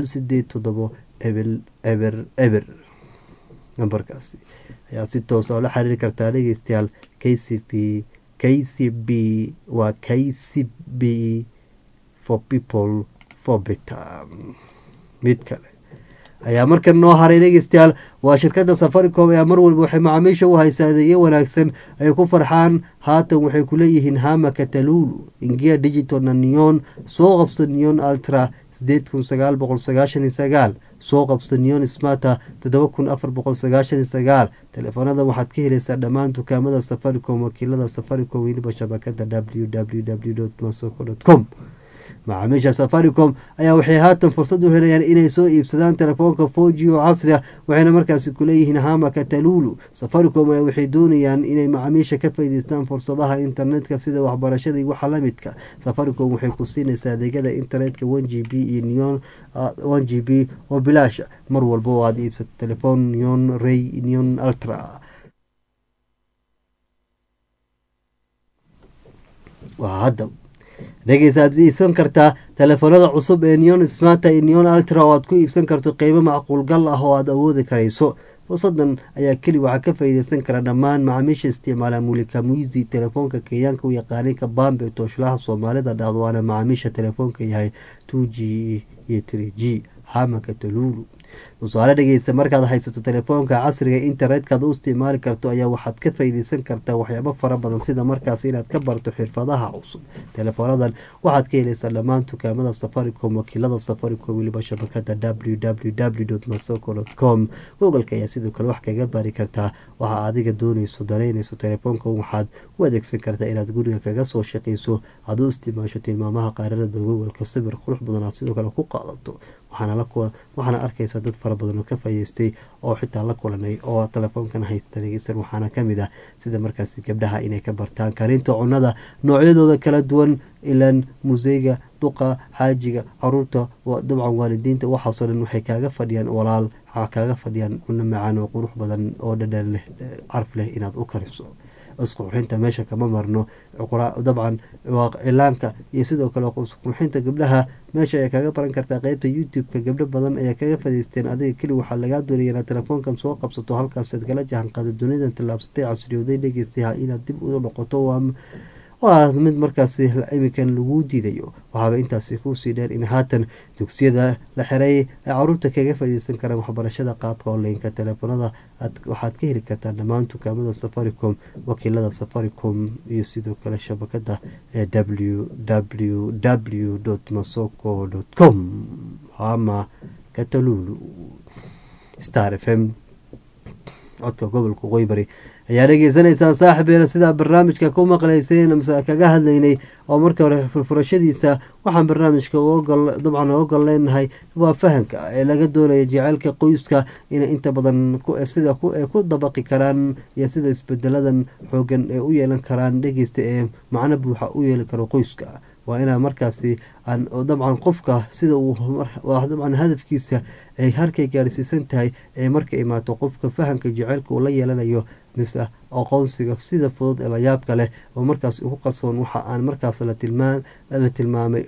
187 eber. nambarkaasi ayaa si toos oo la xiriiri kartaa dhegeystayaal. KCB waa KCB for people for better. mid kale ayaa markan noo haray dhegeystayaal. waa shirkadda Safaricom ayaa mar walba waxay macaamiisha u haysaa adeegyo wanaagsan ay ku farxaan. haatan waxay ku leeyihiin hama katalulu ingia digital na neon. soo qabsta neon ultra 8999 soo qabsta neon smarta 7499. telefoonada waxaad ka helaysaa dhammaan dukaamada Safaricom, wakiilada Safaricom weliba shabakada www.masoko.com. macaamiisha Safaricom ayaa waxay haatan fursad u helayaan inay soo iibsadaan telefoonka 4G oo casri ah, waxayna markaasi ku leeyihiin hama katalulu. Safaricom ayaa waxay doonayaan inay macaamiisha ka faa'iideystaan fursadaha internetka sida waxbarashada iyo waxa la midka. Safaricom waxay ku siinaysaa adeegyada internetka 1GB iyo neon 1GB oo bilaash mar walba oo aad iibsato telefoon neon ray neon ultra. waa hadda dhegeysaad iibsan kartaa telefoonada cusub ee neon smarta iyo neon ultra oo aad ku iibsan karto qiimo macquul gal ah oo aad awoodi karayso. fursadan ayaa keli waxaa ka faa'iideysan kara dhammaan macaamiisha isticmaala mulika muizi telefoonka kenyaanka u yaqaanay kabambe tooshlaha soomaalida dhacdo waana macaamiisha telefoonka yahay 2G iyo 3G. hama katalulu tusaale dhegeysta, markaad haysato telefoonka casriga internetkaaad u isticmaali karto ayaa waxaad ka faa'iideysan kartaa waxyaabo fara badan, sida markaas inaad ka barto xirfadaha cusub. telefoonadan waxaad ka heleysaa dhammaan dukaamada Safaricom, wakiilada Safaricom, weliba shabakada www.masoko.com. googleka ayaa sidoo kale wax kaga baari kartaa waxa adiga dooneyso dareyneyso. telefoonka waxaad u adeegsan kartaa inaad guriga kaga soo shaqeyso, aad u isticmaasho tilmaamaha qaarada googleka, sawir qurux badan aad sidoo kale ku qaadato. waxaana arkaysa dad fara badan oo ka faa'iideystay oo xitaa la kulanay oo telefoonkan haysta dhegeysan. waxaana kamid ah sida markaasi gabdhaha inay ka bartaan karinta cunnada noocyadooda kala duwan, ilaan museyga, duqa, xaajiga, caruurta, dabcan waalidiinta, waxaasoo dhan waxay kaaga fadhiyaan walaal, waxaa kaaga fadhiyaan cunno macaan oo qurux badan oo dhadhan leh, carf leh inaad u kariso. isku qurxinta meesha kama marno, dabcan waa cilaanka iyo sidoo kale isku qurxinta gabdhaha meesha ayaa kaga baran kartaa qeybta youtube-ka. gabdho badan ayaa kaga faa'iideysteen. adiga keli waxaa lagaa doonaya inaad telefoonkan soo qabsato, halkaas aad kala jahan qaado dunidan tallaabsatay casriyooday dhegeystaha inaad dib u noqoto waa mid markaasi iminkan lagu diidayo. waxaaba intaasi kusii dheer in haatan dugsiyada la xiray ay caruurta kaga faa'iideysan karaan waxbarashada qaabka onlineka. telefoonada waxaad ka heli kartaa dhammaan dukaamada Safaricom, wakiilada Safaricom iyo sidoo kale shabakada www.masoko.com ama Katalulu. Star FM codka gobolka Qoybari ayaa dhegeysanaysaa saaxiibeena, sidaa barnaamijka ku maqlayseen mise kaga hadlaynay oo marka hore furfurashadiisa. waxaan barnaamijka dabcan oga leenahay waa fahanka ee laga doonaya jaceylka qoyska inay inta badan sida ku dabaqi karaan iyo sida isbedeladan xoogan ee u yeelan karaan dhegeysta ee macno buuxa u yeeli karo qoyska. waa inaa markaasi dabcan qofka sida uu dabcan hadafkiisa ay halkay gaarsiisan tahay ee marka imaato qofka fahanka jaceylka uu la yeelanayo mise aqoonsiga sida fudud ee layaabka leh oo markaas ugu qasoon waxa aan markaas la tilmaamay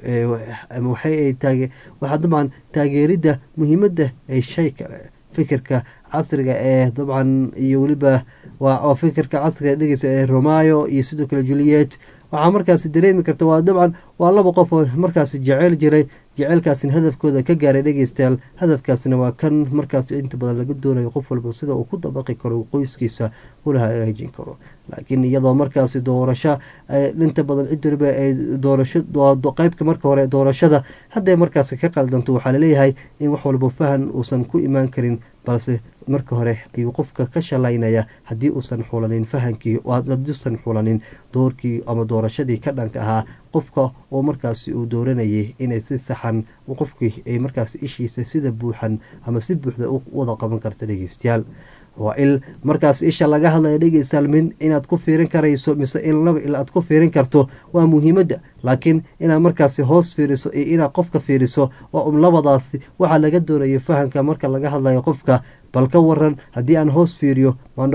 waxaa dabcan taageerida muhiimada ay shay kale fikirka casriga ee dabcan iyo weliba waa fikirka casriga dhegeysa ee Romeo iyo sidoo kale Juliet. waxaa markaasi dareemi karta waa dabcan waa laba qof oo markaasi jecel jiray, jecelkaasina hadafkooda ka gaaray dhegeystayaal. hadafkaasina waa kan markaasi inta badan laga doonayo qof walba sida uu ku dabaqi karo qoyskiisa una hagaajin karo. laakiin iyadoo markaasi doorasho inta badan cid waliba ay doorasho qaybka marka hore doorashada hadday markaasi ka qaldanto, waxaa laleeyahay in wax walba fahan uusan ku imaan karin, balse marka hore ayuu qofka ka shalaynaya haddii uusan xulanin fahankii, haddiusan xulanin doorkii ama doorashadii ka dhanka ahaa qofka oo markaasi uu dooranayay inay si saxan qofkii ay markaasi ishiisa sida buuxan ama si buuxda u wada qaban karto dhegeystayaal. waa il markaas isha laga hadlaya dhegeystayaal, mid inaad ku fiirin karayso mise in laba il aad ku fiirin karto waa muhiimadda, laakiin inaad markaasi hoos fiiriso iyo inaad qofka fiiriso waa labadaasi waxaa laga doonayo fahanka marka laga hadlayo qofka. bal ka waran haddii aan hoos fiiriyo maan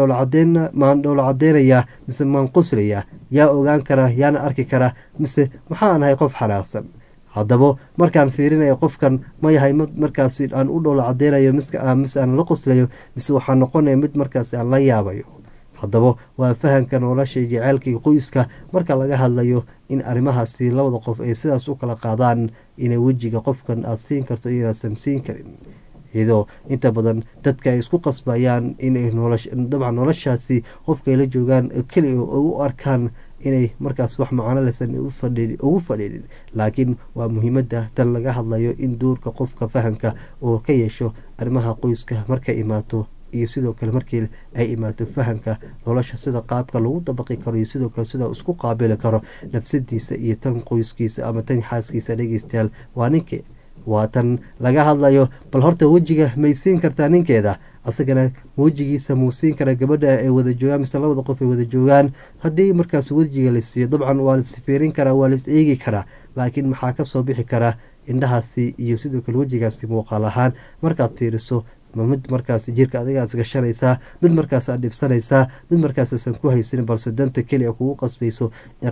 dhowla cadeynayaa mise maan qoslayaa? yaa ogaan karaa, yaana arki karaa, mise maxaan ahay qof xanaaqsan? haddaba markaan fiirinayo qofkan ma yahay mid markaasi aan u dhowla cadeynayo mise aan la qoslayo, mise waxaa noqonaya mid markaasi aan la yaabayo. haddaba waa fahanka nolosha jaceylka qoyska marka laga hadlayo in arrimahaasi labada qof ay sidaas u kala qaadaan, inay wejiga qofkan aad siin karto iyo inaasan siin karin, iyadoo inta badan dadka ay isku qasbayaan inay dabcan noloshaasi qofkaay la joogaan keliya ugu arkaan inay markaas wax macano leysan ugu fadhiidin. laakiin waa muhiimada tan laga hadlayo in doorka qofka fahanka uu ka yeesho arrimaha qoyska markay imaato, iyo sidoo kale markii ay imaato fahanka nolosha sida qaabka lagu dabaqi karo iyo sidoo kale sida isku qaabili karo nafsadiisa iyo tan qoyskiisa ama tan xaaskiisa dhegeystayaal. waa ninkii waa tan laga hadlayo. bal horta wejiga may siin kartaa ninkeeda, asagana wejigiisa muu siin karaa gabadha ay wada joogaan mise labada qof ay wada joogaan? haddii markaas wejiga la siiyo dabcan waa las fiirin karaa, waa las eegi karaa, laakiin maxaa kasoo bixi karaa indhahaasi iyo sidoo kale wejigaasi muuqaal ahaan markaad fiiriso? mid markaas jirka adigaas gashanaysaa, mid markaas aad dhibsanaysaa, mid markaassan ku haysanin, balse danta keliya kugu qasbayso in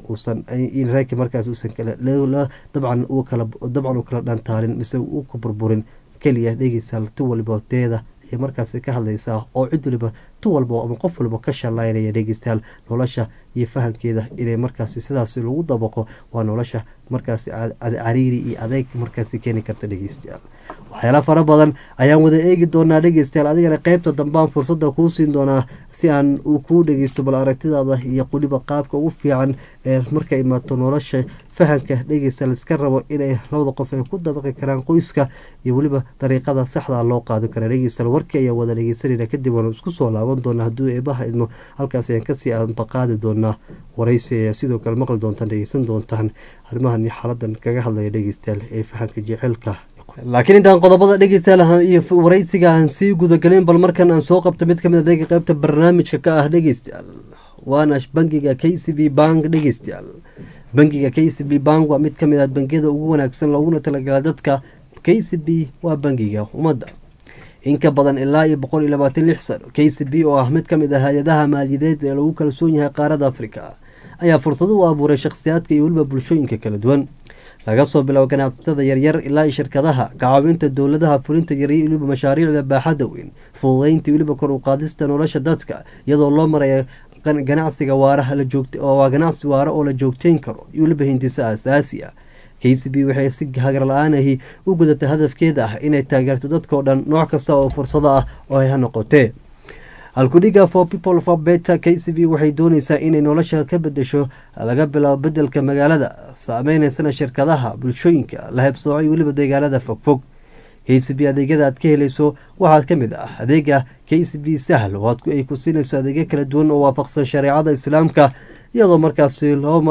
reerka markaas uusan dabcan uu kala dhantaalin mise uu ku burburin. keliya dhegeysaa tu walba teeda iyo markaas ka hadlaysaa oo cid waliba tu walba ama qof walba ka shalaynaya dhegeystayaal nolosha iyo fahamkeeda inay markaasi sidaasi lagu dabaqo waa nolosha markaasi cariiri iyo adeeg markaasi keeni karta dhegeystayaal. waxyaala fara badan ayaan wada eegi doonaa dhegeystayaal, adigana qeybta dambaan fursada kuu siin doonaa si aan uu kuu dhegeysto bal aragtidaada iyo weliba qaabka ugu fiican ee marka imaato nolosha fahamka dhegeystayaal iska rabo inay labada qof ay ku dabaqi karaan qoyska iyo weliba dariiqada saxda loo qaadi kara dhegeystayaal. warkii ayaa wada dhegeysanayna kadib waanu isku soo laaban doonaa hadduu eebaha idmo, halkaas ayaan kasii anbaqaadi doonaa waraysi ayaa sidoo kale maqli doontaan dhegeysan doontaan arrimahan iyo xaaladan kaga hadlaya dhegeystayaal ee fahamka jecelka. laakiin intaan qodobada dhegeystayaal iyo waraysiga aan sii gudagelin, bal markan aan soo qabto mid kamid adeega qeybta barnaamijka ka ah dhegeystayaal, waana bangiga KCB bank dhegeystayaal. bangiga KCB bank waa mid kamid ah bangiyada ugu wanaagsan looguna talagala dadka. KCB waa bangiga ummadda in ka badan ilaa iyo 126 sano. KCB oo ah mid kamid ah hay-adaha maaliyadeed ee lagu kalsoon yahay qaarada Afrika ayaa fursado u abuuray shakhsiyaadka iyo weliba bulshooyinka kala duwan, laga soo bilaabo ganacsatada yaryar ilaa shirkadaha, kacaawinta dowladaha, fulinta yar iyo weliba mashaariicda baaxadda weyn, fududeynta weliba kor u qaadista nolosha dadka iyadoo loo marayo ganacsiga waara ganacsi waara oo la joogteyn karo iyo weliba hindisa asaasi ah. KCB waxay si hagar la-aanahi u gudatay hadafkeeda ah inay taageerto dadkao dhan nooc kasta oo fursado ah oo ay ha noqotee. halkudhiga for people for better, KCB waxay dooneysaa inay nolosha ka bedesho laga bilaabo bedelka magaalada, saameyneysan shirkadaha, bulshooyinka la hebsoocay weliba deegaanada fogfog. KCB adeegyada aad ka helayso waxaa kamid ah adeega KCB sahal oo ay ku siinayso adeegyo kala duwan oo waafaqsan shareecada islaamka, iyadoo markaasi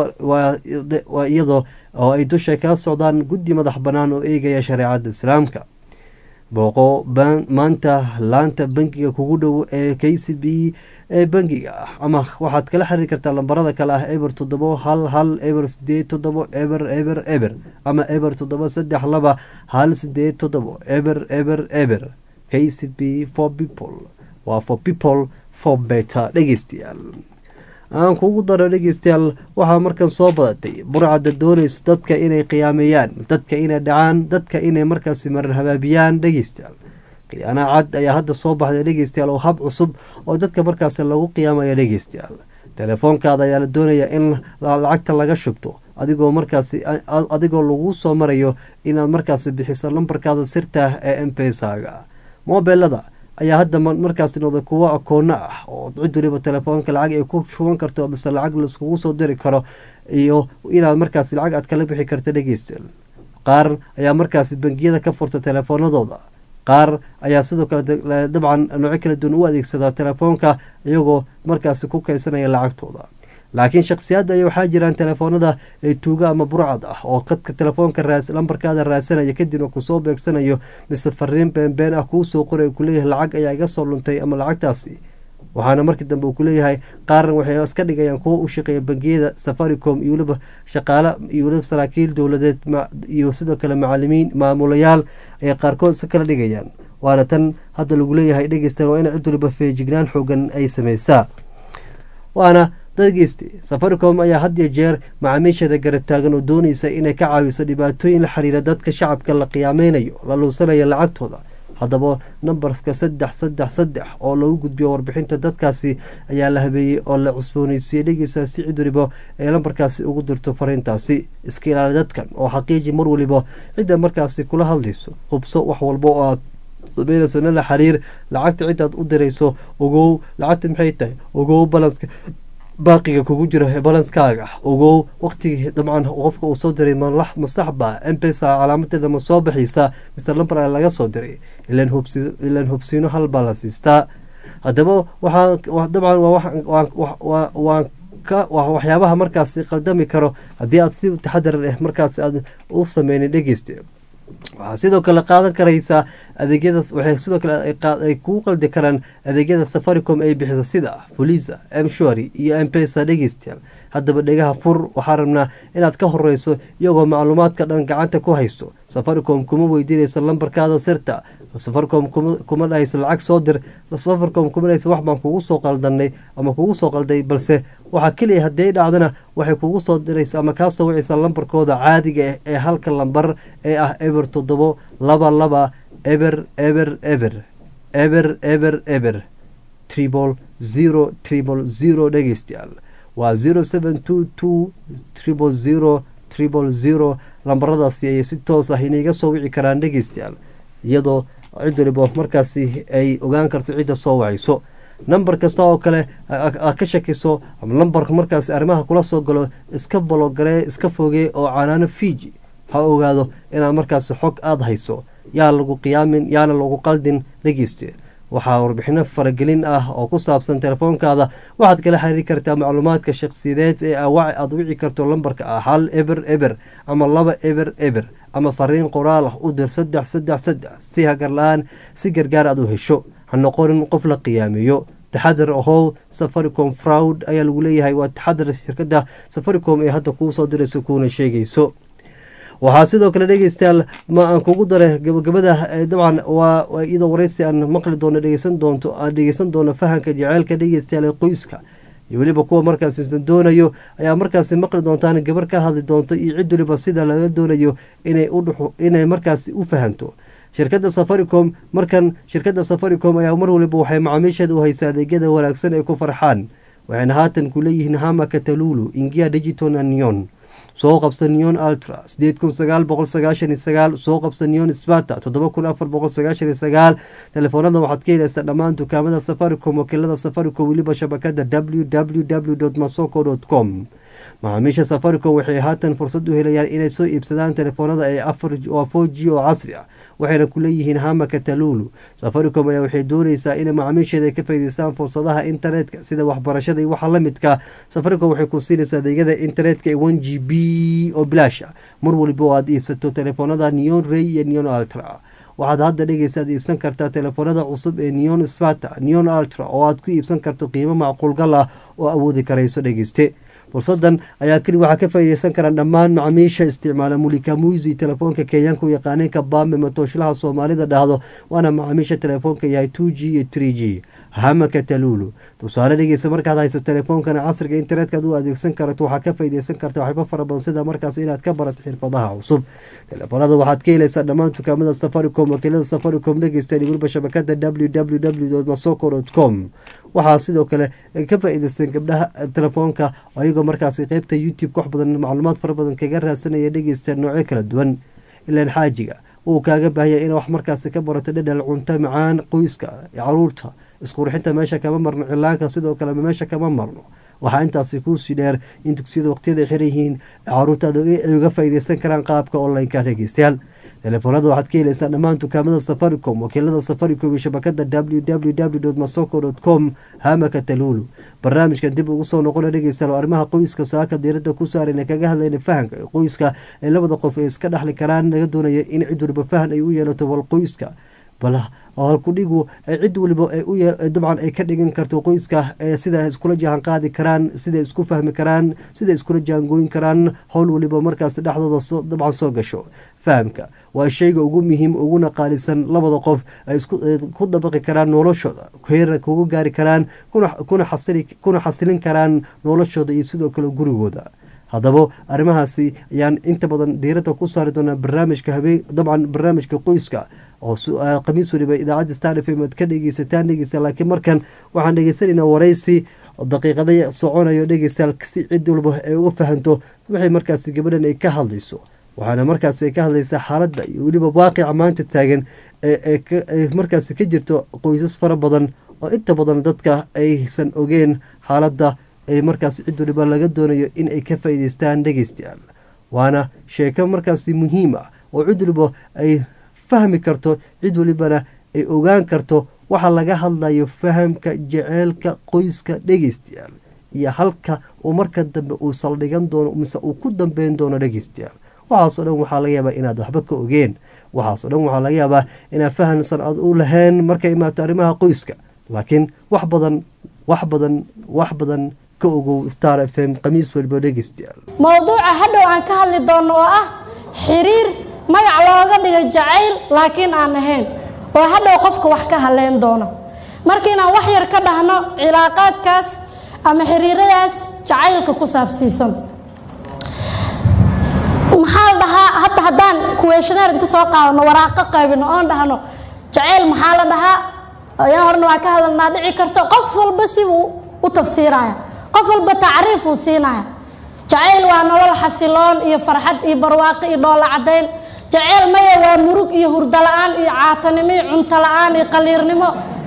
iyadoo oo ay dusha ka socdaan guddi madax banaan oo eegaya shareecada islaamka. booqo maanta laanta bangiga kugu dhow ee KCB ee bangiga ah, ama waxaad kala xiriiri kartaa lambarada kale ah eber 711 eber 87 eber eber eber ama eber 732 187 eber eber eber. KCB for people waa for people for better dhegeystayaal. aan kugu daro dhegeystayaal, waxaa markan soo badatay burcada doonayso dadka inay qiyaameeyaan, dadka inay dhacaan, dadka inay markaasi maran habaabiyaan dhegeystayaal. khiyaana cad ayaa hadda soo baxday dhegeystayaal oo hab cusub oo dadka markaasi lagu qiyaamaya dhegeystayaal. telefoonkaada ayaa la doonayaa in lacagta laga shubto adigoo lagu soo marayo inaad markaasi bixiso lambarkaada sirta ee M-Pesa-ga. mobilada ayaa hadda markaasi noqday kuwo akoona ah oo cid waliba telefoonka lacag ay ku shuban karto mise lacag laiskugu soo diri karo iyo inaad markaasi lacag aad kala bixi karto dhegeystayaal. qaar ayaa markaasi bangiyada ka furta telefoonadooda, qaar ayaa sidoo kale dabcan noocyo kala duwan u adeegsadaa telefoonka iyagoo markaasi ku kaysanaya lacagtooda. laakiin shakhsiyaadda ayaa waxaa jiraan telefoonada ee tuuga ama burcad ah oo qadka telefoonka lambarkaada raadsanaya kadibna kusoo beegsanayo mise fariin beenbeen ah kuu soo qoray kuleeyahay lacag ayaa iga soo luntay ama lacagtaasi, waxaana markii dambe uu kuleeyahay qaarna waxay iska dhigayaan kuwo u shaqeeya bangiyada Safaricom iyo weliba shaqaale iyo weliba saraakiil dowladeed iyo sidoo kale macalimiin maamulayaal ay qaarkood iska kala dhigayaan. waana tan hadda lagu leeyahay dhegeystayaal waa in cid waliba feejignaan xoogan ay sameysaa. waana dhegeyste Safaricom ayaa had iyo jeer macaamiisheeda garab taagan oo doonaysa inay ka caawiso dhibaatooyin la xiriira dadka shacabka la qiyaameynayo la luusanayo lacagtooda. haddaba nambarska 333 oo lagu gudbiyo warbixinta dadkaasi ayaa la habeeyey oo la cusbooneysiiyey dhegeysa si cid waliba ee lambarkaasi ugu dirto fariintaasi. iska ilaali dadkan oo xaqiiji mar waliba cidda markaasi kula hadlayso, hubso wax walba oo aad sameynayso la xiriir lacagta cidaad u dirayso, ogow lacagta maxay tahay, ogow balanska baaqiga kugu jiro ee balanskaaga, ogow waqtigii dabcan qofka uu soo diray masaxba M-Pesa calaamadeeda ma soo bixisa mise lambar laga soo diray, ilaan hubsiino hal baa la siistaa. haddaba dabcan waa waxyaabaha markaasi qaldami karo haddii aad si taxadar leh markaasi aad u sameynin dhegeyste. waxaa sidoo kale qaadan karaysaa adeegyada, waxay sidoo kale ay kuu qaldi karaan adeegyada Safaricom ay bixiso sida Fuliza, M-Shwari iyo M-Pesa dhegeystayaal. haddaba dhegaha fur, waxaa rabnaa inaad ka horeyso iyagoo macluumaadka dhan gacanta ku haysto. Safaricom kuma weydiinayso lambarkaada sirta, Safaricom kuma dhahayso lacag soo dir, Safaricom kuma dhahayso wax baan kugu soo qaldanay ama kugu soo qalday, balse waxaa kaliya haddii dhacdana waxay kugu soo diraysa ama kaa soo wicaysa lambarkooda caadiga ah ee halka lambar ee ah eber 722 eber eber eber eber eber eber 000 dhegeystayaal. waa 0722000000 lambaradaasi ayay si toos ah inaga soo wici karaan dhegeystayaal, iyadoo cid waliba markaasi ay ogaan karto cidda soo wacayso. nambar kasta oo kale aad ka shakiso ama lambarka markaasi arrimaha kula soo galo iska balogaree iska fogee oo canaano fiiji ha ogaado inaad markaasi xog aada hayso, yaa lagu qiyaamin yaana lagu qaldin dhegeyste. waxaa warbixino faragelin ah oo ku saabsan telefoonkaada waxaad kala xiriiri kartaa macluumaadka shakhsiyadeed ee aad wici karto lambarka ah 1 ama 2 ama fariin qoraal ah u dir 333 si hagarla-aan si gargaar aad u hesho. ha noqonin qof la qiyaamiyo. taxadar ahow Safaricom fraud ayaa lagu leeyahay. waa taxadar shirkada Safaricom ee hadda kuu soo dirayso kuuna sheegayso. waxaa sidoo kale dhegeystayaal ma aan kugu dare gabagabada dabcan waa iyadoo wareysi aan maqli doono dhegeysan doono fahanka jaceylka dhegeystayaal ee qoyska iyo weliba kuwa markaasi doonayo ayaa markaasi maqli doontaan gabar ka hadli doonto iyo cid waliba sida laga doonayo inay markaasi u fahanto. shirkada Safaricom ayaa mar waliba waxay macaamiisheeda u haysaa adeegyada wanaagsan ee ku farxaan, waxayna haatan ku leeyihiin Hama Katalulu Ingia Digital and Neon. soo qabsa Neon Ultra 8999, soo qabsa Neon Sparta 7499. telefoonada waxaad ka helaysaa dhammaan dukaamada Safaricom, wakiilada Safaricom, weliba shabakada www.masoko.com. macaamiisha Safaricom waxay haatan fursad u helayaan inay soo iibsadaan telefoonada ee 4G oo casri ah, waxayna ku leeyihiin Hama Katalulu. Safaricom ayaa waxay doonaysaa inay macaamiisheeda ka faa'iideystaan fursadaha internetka sida waxbarashada iyo waxa la midka. Safaricom waxay ku siinaysaa adeegyada internetka ee 1GB oo bilaash ah mar waliba oo aad iibsato telefoonada Neon Ray iyo Neon Ultra. waxaad hadda dhegeysaad iibsan kartaa telefoonada cusub ee Neon Sparta, Neon Ultra oo aad ku iibsan karto qiimo macquul gal ah oo awoodi karayso dhegeyste. fursadan ayaa waxaa ka faa'iideysan karaan dhammaan macaamiisha isticmaala Mulika Muizi telefoonka Kenyaanka u yaqaaneen Kabambe matooshalaha Soomaalida dhahdo, waana macaamiisha telefoonka yahay 2G iyo 3G. Hama Katalulu tusaale dhegeysa markaad hayso telefoonkan casriga internetka aad u adeegsan karto waxaa ka faa'iideysan kartaa waxba fara badan sida markaas inaad ka barato xirfadaha cusub. telefoonada waxaad ka helaysaa dhammaan dukaamada Safaricom, wakiilada Safaricom dhegeysta weliba shabakada www.masoko.com. waxaa sidoo kale ka faa'iideysan gabdhaha telefoonka ayagoo markaasi qaybta YouTube wax badan macluumaad fara badan kaga raadsanaya dhegeysta noocyo kala duwan. ilaan xaajiga uu kaaga baahaya inaad wax markaasi ka barato dhadhal cunto macaan qoyska iyo caruurta isqurxinta meesha kama marno, cilaanka sidoo kale meesha kama marno. waxaa intaasi kuusii dheer in dugsiyada waqtiyada xiran yihiin caruurtaada ay uga faa'iideysan karaan qaabka online-ka dhegeystayaal. telefoonada waxaad ka helaysaa dhammaan dukaamada Safaricom, wakiilada Safaricom iyo shabakada www.masoko.com. Hama Katalulu barnaamijkan dib ugu soo noqona dhegeystayaal arrimaha qoyska saaka diirada ku saarayna kaga hadlayna fahanka qoyska ee labada qof ee iska dhaxli karaan. laga doonayo in cid waliba fahan ay u yeelato wal qoyska halku dhigu cid waliba dabcan ay ka dhigan karto qoyska sida iskula jahan qaadi karaan, sida isku fahmi karaan, sida iskula jaangooyin karaan howl waliba markaas dhexdooda dabcan soo gasho. fahamka waa shayga ugu muhiim uguna qaalisan labada qof ay ku dabaqi karaan noloshooda, heerna kugu gaari karaan, kuna xasilin karaan noloshooda iyo sidoo kale gurigooda. haddaba arrimahaasi ayaan inta badan diirada ku saari doonaa barnaamijka dabcan barnaamijka qoyska oo khamiis waliba idaacadda Star FM ka dhegeysataan dhegeysta. laakiin markan waxaan dhegeysanaynaa wareysi daqiiqada soconayo dhegeystayaal si cid walba ay uga fahanto waxay markaasi gabadhan ay ka hadlayso. waxaana markaasi ay ka hadlaysaa xaaladda iyo weliba waaqica maanta taagan ee markaasi ka jirto qoysas fara badan oo inta badan dadka aysan ogeen xaaladda ay markaasi cid waliba laga doonayo in ay ka faa'iideystaan dhegeystayaal. waana sheeko markaasi muhiim ah oo cid waliba ay fahmi karto, cid walibana ay ogaan karto waxa laga hadlayo fahamka jaceylka qoyska dhegeystayaal iyo halka uu marka dambe uu saldhigan doono mise uu ku dambeyn doono dhegeystayaal. waxaasoo dhan waxaa laga yaabaa inaad waxba ka ogeen, waxaasoo dhan waxaa laga yaabaa inaad fahansan aad u lahayn markay imaato arrimaha qoyska. laakiin wax badan ka ogow Star FM khamiis waliba dhegeystayaal. mawduuca hadhow aan ka hadli doono oo ah xiriir magac looga dhigay jacayl laakiin aan ahayn, oo hadhow qofka wax ka haleyn doono. markiinaan wax yar ka dhahno cilaaqaadkaas ama xiriiradaas jacaylka ku saabsiisan. maxaa dhahaa hadda haddaan kuweeshaneer inta soo qaadano waraaqo qaybino oon dhahno jacayl maxaa la dhahaa ayaan horna waa ka hadalnaa dhici karto qof walba si uu u tafsiiraya. qof walba tacriif uu siinaya jacayl waa nolol xasiloon iyo farxad iyo barwaaqo iyo dhoola cadeyn jacayl maya waa murug iyo hurdo la'aan iyo caatanimo iyo cunto la'aan iyo qaliirnimo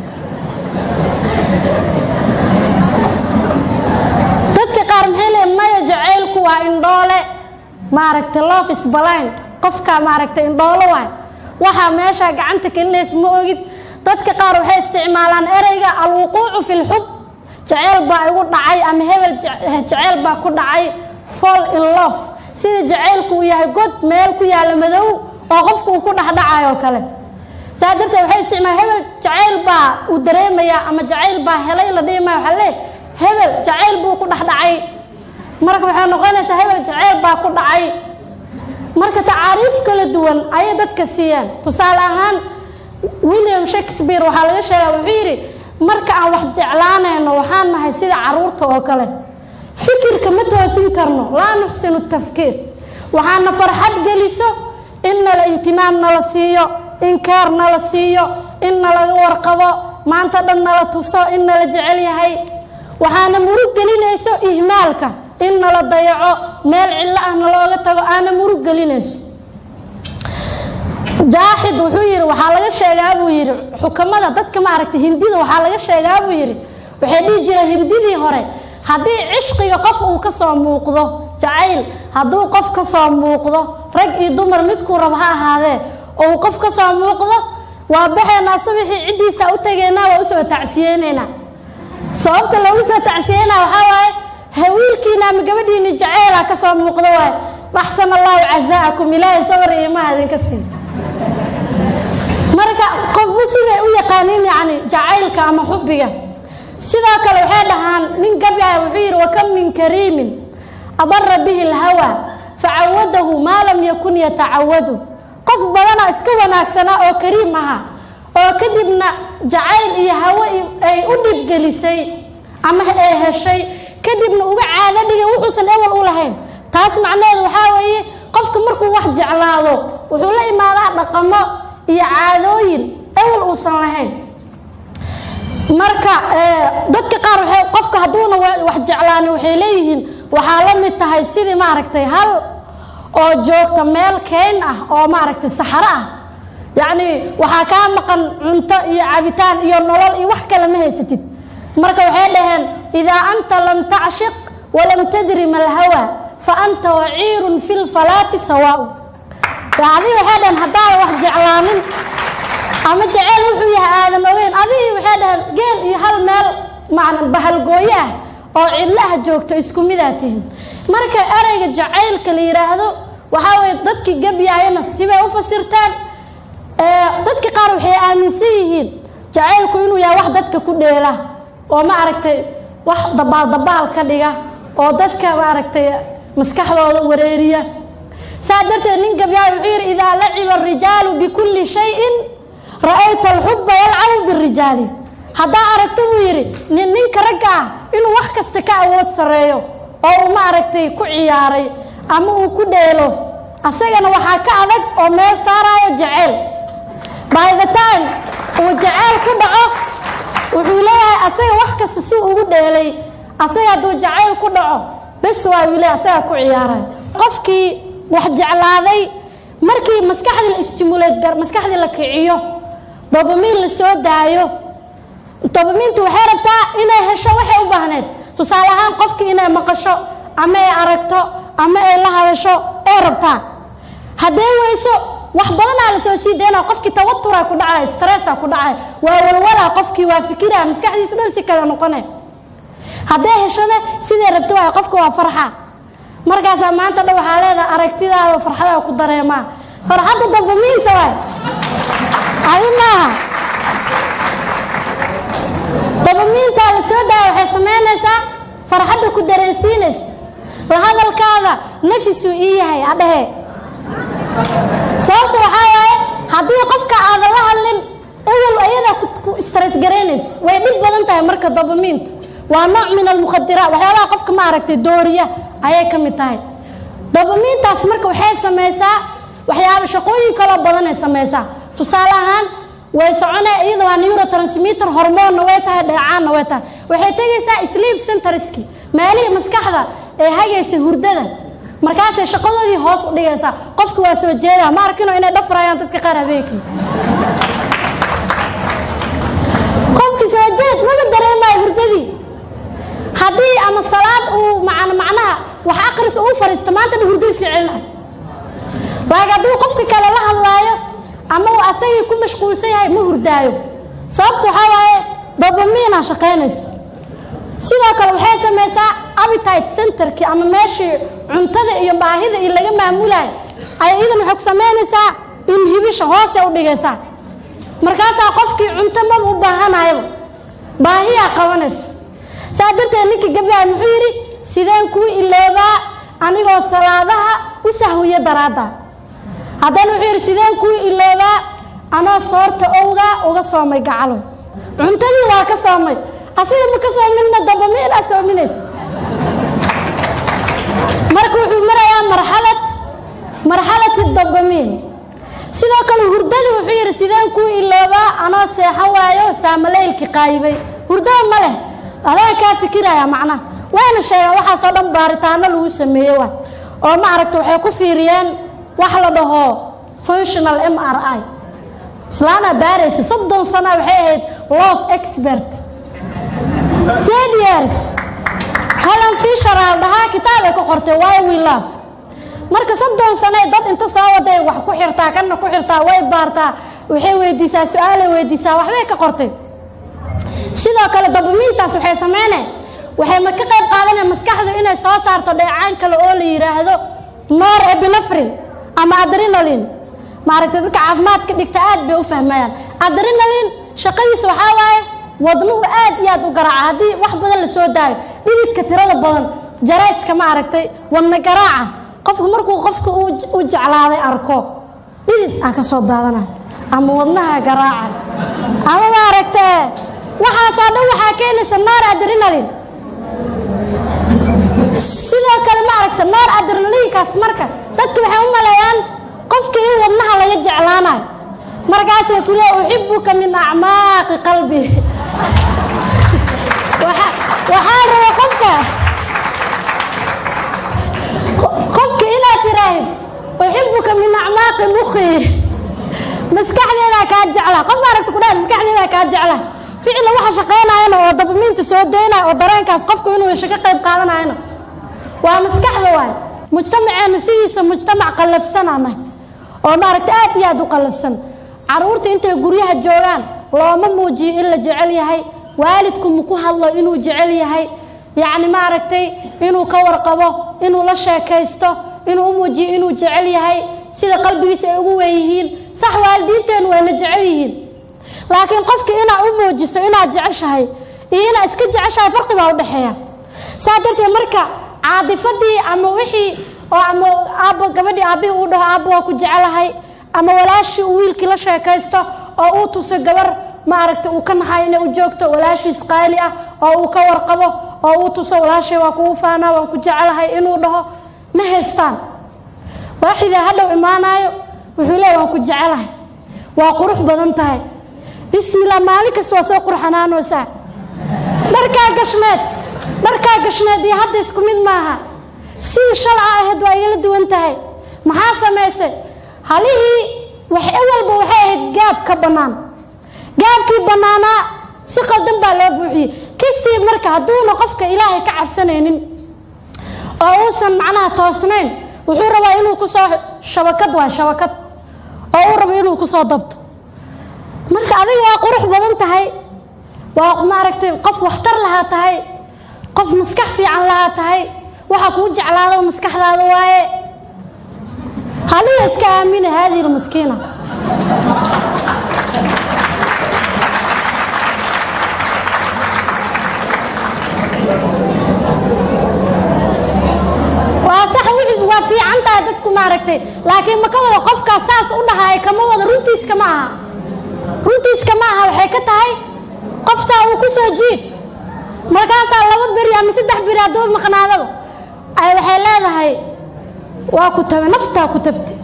dadka qaar maxay leeyihiin maya jacaylku waa indhoole maaragtay love is blind qofka maaragtay indhoolo waay waxa meesha gacanta keenays ma ogid dadka qaar waxay isticmaalaan ereyga alwuquucu fil hub jacayl baa igu dhacay ama hebel jacayl baa ku dhacay fall in love sida jacaylku uu yahay god meel ku yaala madow oo qofku uu ku dhaxdhacayo kale saadarta waxay isticmaalaan hebel jacayl baa uu dareemaya ama jacayl baa helay la dhimayo waxa leeyahay hebel jacayl buu ku dhaxdhacay marka waxay noqonaysaa hebel jacayl baa ku dhacay marka taariif kala duwan ay dadka siiyaan tusaale ahaan William Shakespeare waxa laga sheegay wuxuu yiri marka aan wax jeclaanayno waxaan nahay sida caruurta oo kale fikirka ma toosin karno la nuxsinu tafkiir waxaana farxad geliso in la ihtimaam nala siiyo inkaar nala siiyo in nala warqabo maanta dhan nala tuso in nala jecel yahay waxaana murug gelinayso ihmaalka in nala dayaco meel cilla ah nalooga tago aana murug gelinayso jaaxid wuxuu yiri waxa laga sheegaa buu yiri xukuumada dadka ma aragtay hindida waxa laga sheegaa buu yiri waxay dhigi jireen hindidii hore haddii cishqiga qof uu ka soo muuqdo jacayl hadduu qof ka soo muuqdo rag iyo dumar midku rab ha ahaadee oo qof ka soo muuqdo waa baxayna sabixi cidiisa u tageena waa u soo tacsiyeynayna sababta loo soo tacsiyeynaa waxa waaye hawilkiina ama gabadhiina jacayl ka soo muuqdo waay waxsan allah azaakum ilaahi sabr iyo ma hadin ka sii marka qof sida u yaqaaniin yani jacaylka ama xubbiga sidoo kale waxay dhahaan nin gabiya wuxuu yiri wa kam min kariimin adarra bihi alhawa fa'awadahu ma lam yakun yata'awadu qof badana iska wanaagsana oo kariim aha oo kadibna jacayl iyo hawa ay u dhibgelisay ama ay heshay kadibna uga caado dhigay wuxuu awal u lahayn taas macnaheedu waxa weeye qofka markuu wax jeclaado wuxuu la imaadaa dhaqamo iyo caadooyin awal uu san lahayn marka dadka qaar waxay qofka haduuna wax jeclaan waxay leeyihiin waxa la mid tahay sidii ma aragtay hal oo joogta meel keen ah oo ma aragtay saxara ah yani waxa ka maqan cunto iyo cabitaan iyo nolol iyo wax kale ma haysatid marka waxay dhaheen ida anta lam ta'shiq wa lam tadri mal hawa fa anta wa'irun fil falati sawa yani waxay dhaheen hadaa wax jeclaanin ama jacayl wuxuu yahay aadan ogeyn adii waxay dhaheen geel iyo hal meel macna bahal gooya oo cillaha joogto isku midaatihin marka erayga jacaylka la yiraahdo waxa way dadka gabyayna sibay u fasirtaan dadka qaar waxay aaminsan yihiin jacaylku inuu yahay wax dadka ku dheela oo ma aragtay wax dabaal ka dhiga oo dadka ma aragtay maskaxdooda wareeriya saadarteed nin gabyaa wuxuu yiri idaa laciba ar-rijaalu bi kulli shay'in ra'ayta al-hubba yal'abu bir-rijaali hada aragto buu yiri ninka ragga inuu wax kasta ka awood sareeyo oo ma aragtay ku ciyaaray ama uu ku dheelo asagana waxa ka adag oo meel saarayo jacayl by the time uu jacayl ku dhaco wuxuu leeyahay asaga wax kasta soo ugu dheelay asaga haduu jacayl ku dhaco bas waa wiilay asaga ku ciyaaray qofkii wax jeclaaday markii maskaxda la stimulate maskaxda la kiciyo dopamine la soo daayo dopamine waxay rabtaa inay hesho waxay u baahneed tusaale ahaan qofkii inay maqasho ama ay aragto ama ay la hadasho ay rabtaa haddii weyso wax badan la soo sii deena qofkii tawatur ku dhacay stress ku dhacay waa walwala qofkii waa fikira maskaxdiisu dhan si kala noqonay haddii heshada sidii rabto waa qofku waa farxa markaas maanta dhow waxa leedahay aragtidaada farxada ku dareema farxada dopamine tahay ayna dopamine la soo daa waxay sameynaysaa farxada ku dareensiinaysa la hadalkaada nafisu iyahay adhe sababta waxa waaye haddii qofka aad la hadlin awal ayada ku stress gareynayso way dhib badan tahay marka dopamine waa nooc min al-mukhadiraat waxyaalaha qofka ma aragtay dooriya ayay ka mid tahay dopamine taas marka waxay sameeysaa waxyaabo shaqooyin kala badan ay sameeysaa tusaale ahaan way soconay iyadoo waa neurotransmitter hormone way tahay dheecaan way tahay waxay tagaysaa sleep centerski meelihii maskaxda ee hagaysa hurdada markaasay shaqadoodii hoos u dhigaysaa qofka waa soo jeedaa ma arkino inay dhafrayaan dadka qaar habeenkii qofkii soo jeed maba dareemayo hurdadii haddii ama salaad uu macnaha wax aqris uu fariisto maanta dhan hurdo iska celina waaga hadduu qofka kale la hadlaayo ama uu asagii ku mashquulsan yahay ma hurdaayo sababta waxaa waaye dopamine shaqaynayso sidoo kale waxay samaysaa appetite centerkii ama meeshii cuntada iyo baahida in laga maamulayo ay idan waxay ku samaynaysaa inhibition hoos u dhigaysaa markaasaa qofkii cunto ma u baahanayo baahiya qabanayso saadarte ninka gabdhaha muxuu yiri sideen ku iloobaa anigoo salaadaha u sahwiya daraada haddana wuxuu yiri sideen ku iloobaa anoo soorta uga soomay gacalo cuntadii waa ka soomay asiga ma ka soominna dopamine soominays marka wuxuu marayaa marxalad dopamine sidoo kale hurdada wuxuu yiri sideen ku iloobaa anoo seexan waayo saamaleelki qaybay hurdada ma leh adaa ka fikiraya macna waana sheega waxa soo dhan baaritaano lagu sameeyay oo ma aragto waxay ku fiiriyeen wax la dhaho functional MRI islaana baaraysa 30 sano waxay ahayd love expert 10 years Helen Fisher dhahaa kitaab ay ku qortay Why We Love marka 30 sano dad inta soo waday wax ku xirtaa kana ku xirtaa way baartaa waxay weydiisaa su'aalo weydiisaa waxbay ka qortay sidoo kale dopamine-taas waxay sameeyeen waxay ma ka qayb qaadanayaan maskaxda inay soo saarto dheecaan kale oo la yiraahdo norepinephrine ama adrenaline maaragtay dadka caafimaadka dhigta aad bay u fahmayaan adrenaline shaqadiisa waxa waaye wadnuhu aad iyo aad u garaaca hadii wax badan la soo daayo dhididka tirada badan jarayska ma aragtay wadna garaaca qofku markuu qofka u jeclaaday arko dhidid ka soo daadanaa ama wadnaha garaaca ama ma aragtay waxa soo dhan waxa keenaysa noradrenaline sidoo kale ma aragtay noradrenaline-kaas marka dadku waxay u maleeyaan qofka in wadnaha laga jeclaanayo markaas ay ku leeyahay uhibbuka min a'maaqi qalbi waxa raba qofka ila tiraahid uhibbuka min a'maaqi mukhi maskaxdeeda ka jecla qof aragto ku dhahay maskaxdeeda ka jecla ficil waxa shaqeynayna oo dopamine soo deynaa oo dareenkaas qofku inuu shaqo qayb qaadanayna waa maskaxda waay mujtamaceena sidiisa mujtamac qalafsanana oo maaragtay aad iyo aad u qalafsan caruurta intay guryaha joogaan looma muujiyo in la jecel yahay waalidku ma ku hadlo inuu jecel yahay yaani maaragtay inuu ka warqabo inuu la sheekaysto inuu muujiyo inuu jecel yahay sida qalbigiisa ay ugu weeyihiin sax waalidiinteenu way la jecel yihiin laakiin qofka ina u muujiso ina jeceshahay iyo ina iska jeceshahay farqi baa u dhaxeeya saadartay marka caadifadii ama wixii oo ama aabo gabadhi aabi uu dhaho aabo waa ku jecelahay ama walaashi wiilkii la sheekaysto oo uu tuso gabar ma aragtay uu ka nahay inay u joogto walaashiis qaali ah oo uu ka warqabo oo uu tuso walaashay waa ku faana waan ku jecelahay inuu dhaho ma haystaan waaxida hadhow imaanayo wuxuu leeyahay waan ku jecelahay waa qurux badan tahay bismillah maalin kasta waa soo qurxanaanaysaa dharkaa gashneed iyo hadda isku mid maaha sidii shalay ahayd waa igala duwan tahay maxaa samaysay halihii wax walba waxay ahayd gaab ka bannaan gaabkii bannaanaa si qaldan baa loo buuxiyey kastii marka hadduuna qofka ilaahay ka cabsanaynin oo uusan macnaha toosnayn wuxuu rabaa inuu ku soo shabakad oo uu rabo inuu ku soo dabto marka adiga waa qurux badan tahay waa maaragtay qof waxtar lahaa tahay qof maskax fiican lahaa tahay waxa ku jeclaado maskaxdaada waaye haliya iska aamina haadihi miskiina waa sax wixii waa fiican tahay dadku maaragtay laakiin ma ka wada qofka saas u dhahay kama wada runtiis kama aha waxay ka tahay qofta uu ku soo jiid markaas laba bari ama saddex bari hadoo maqnaadaba ay waxay leedahay waa ku tabay nafta ku tabti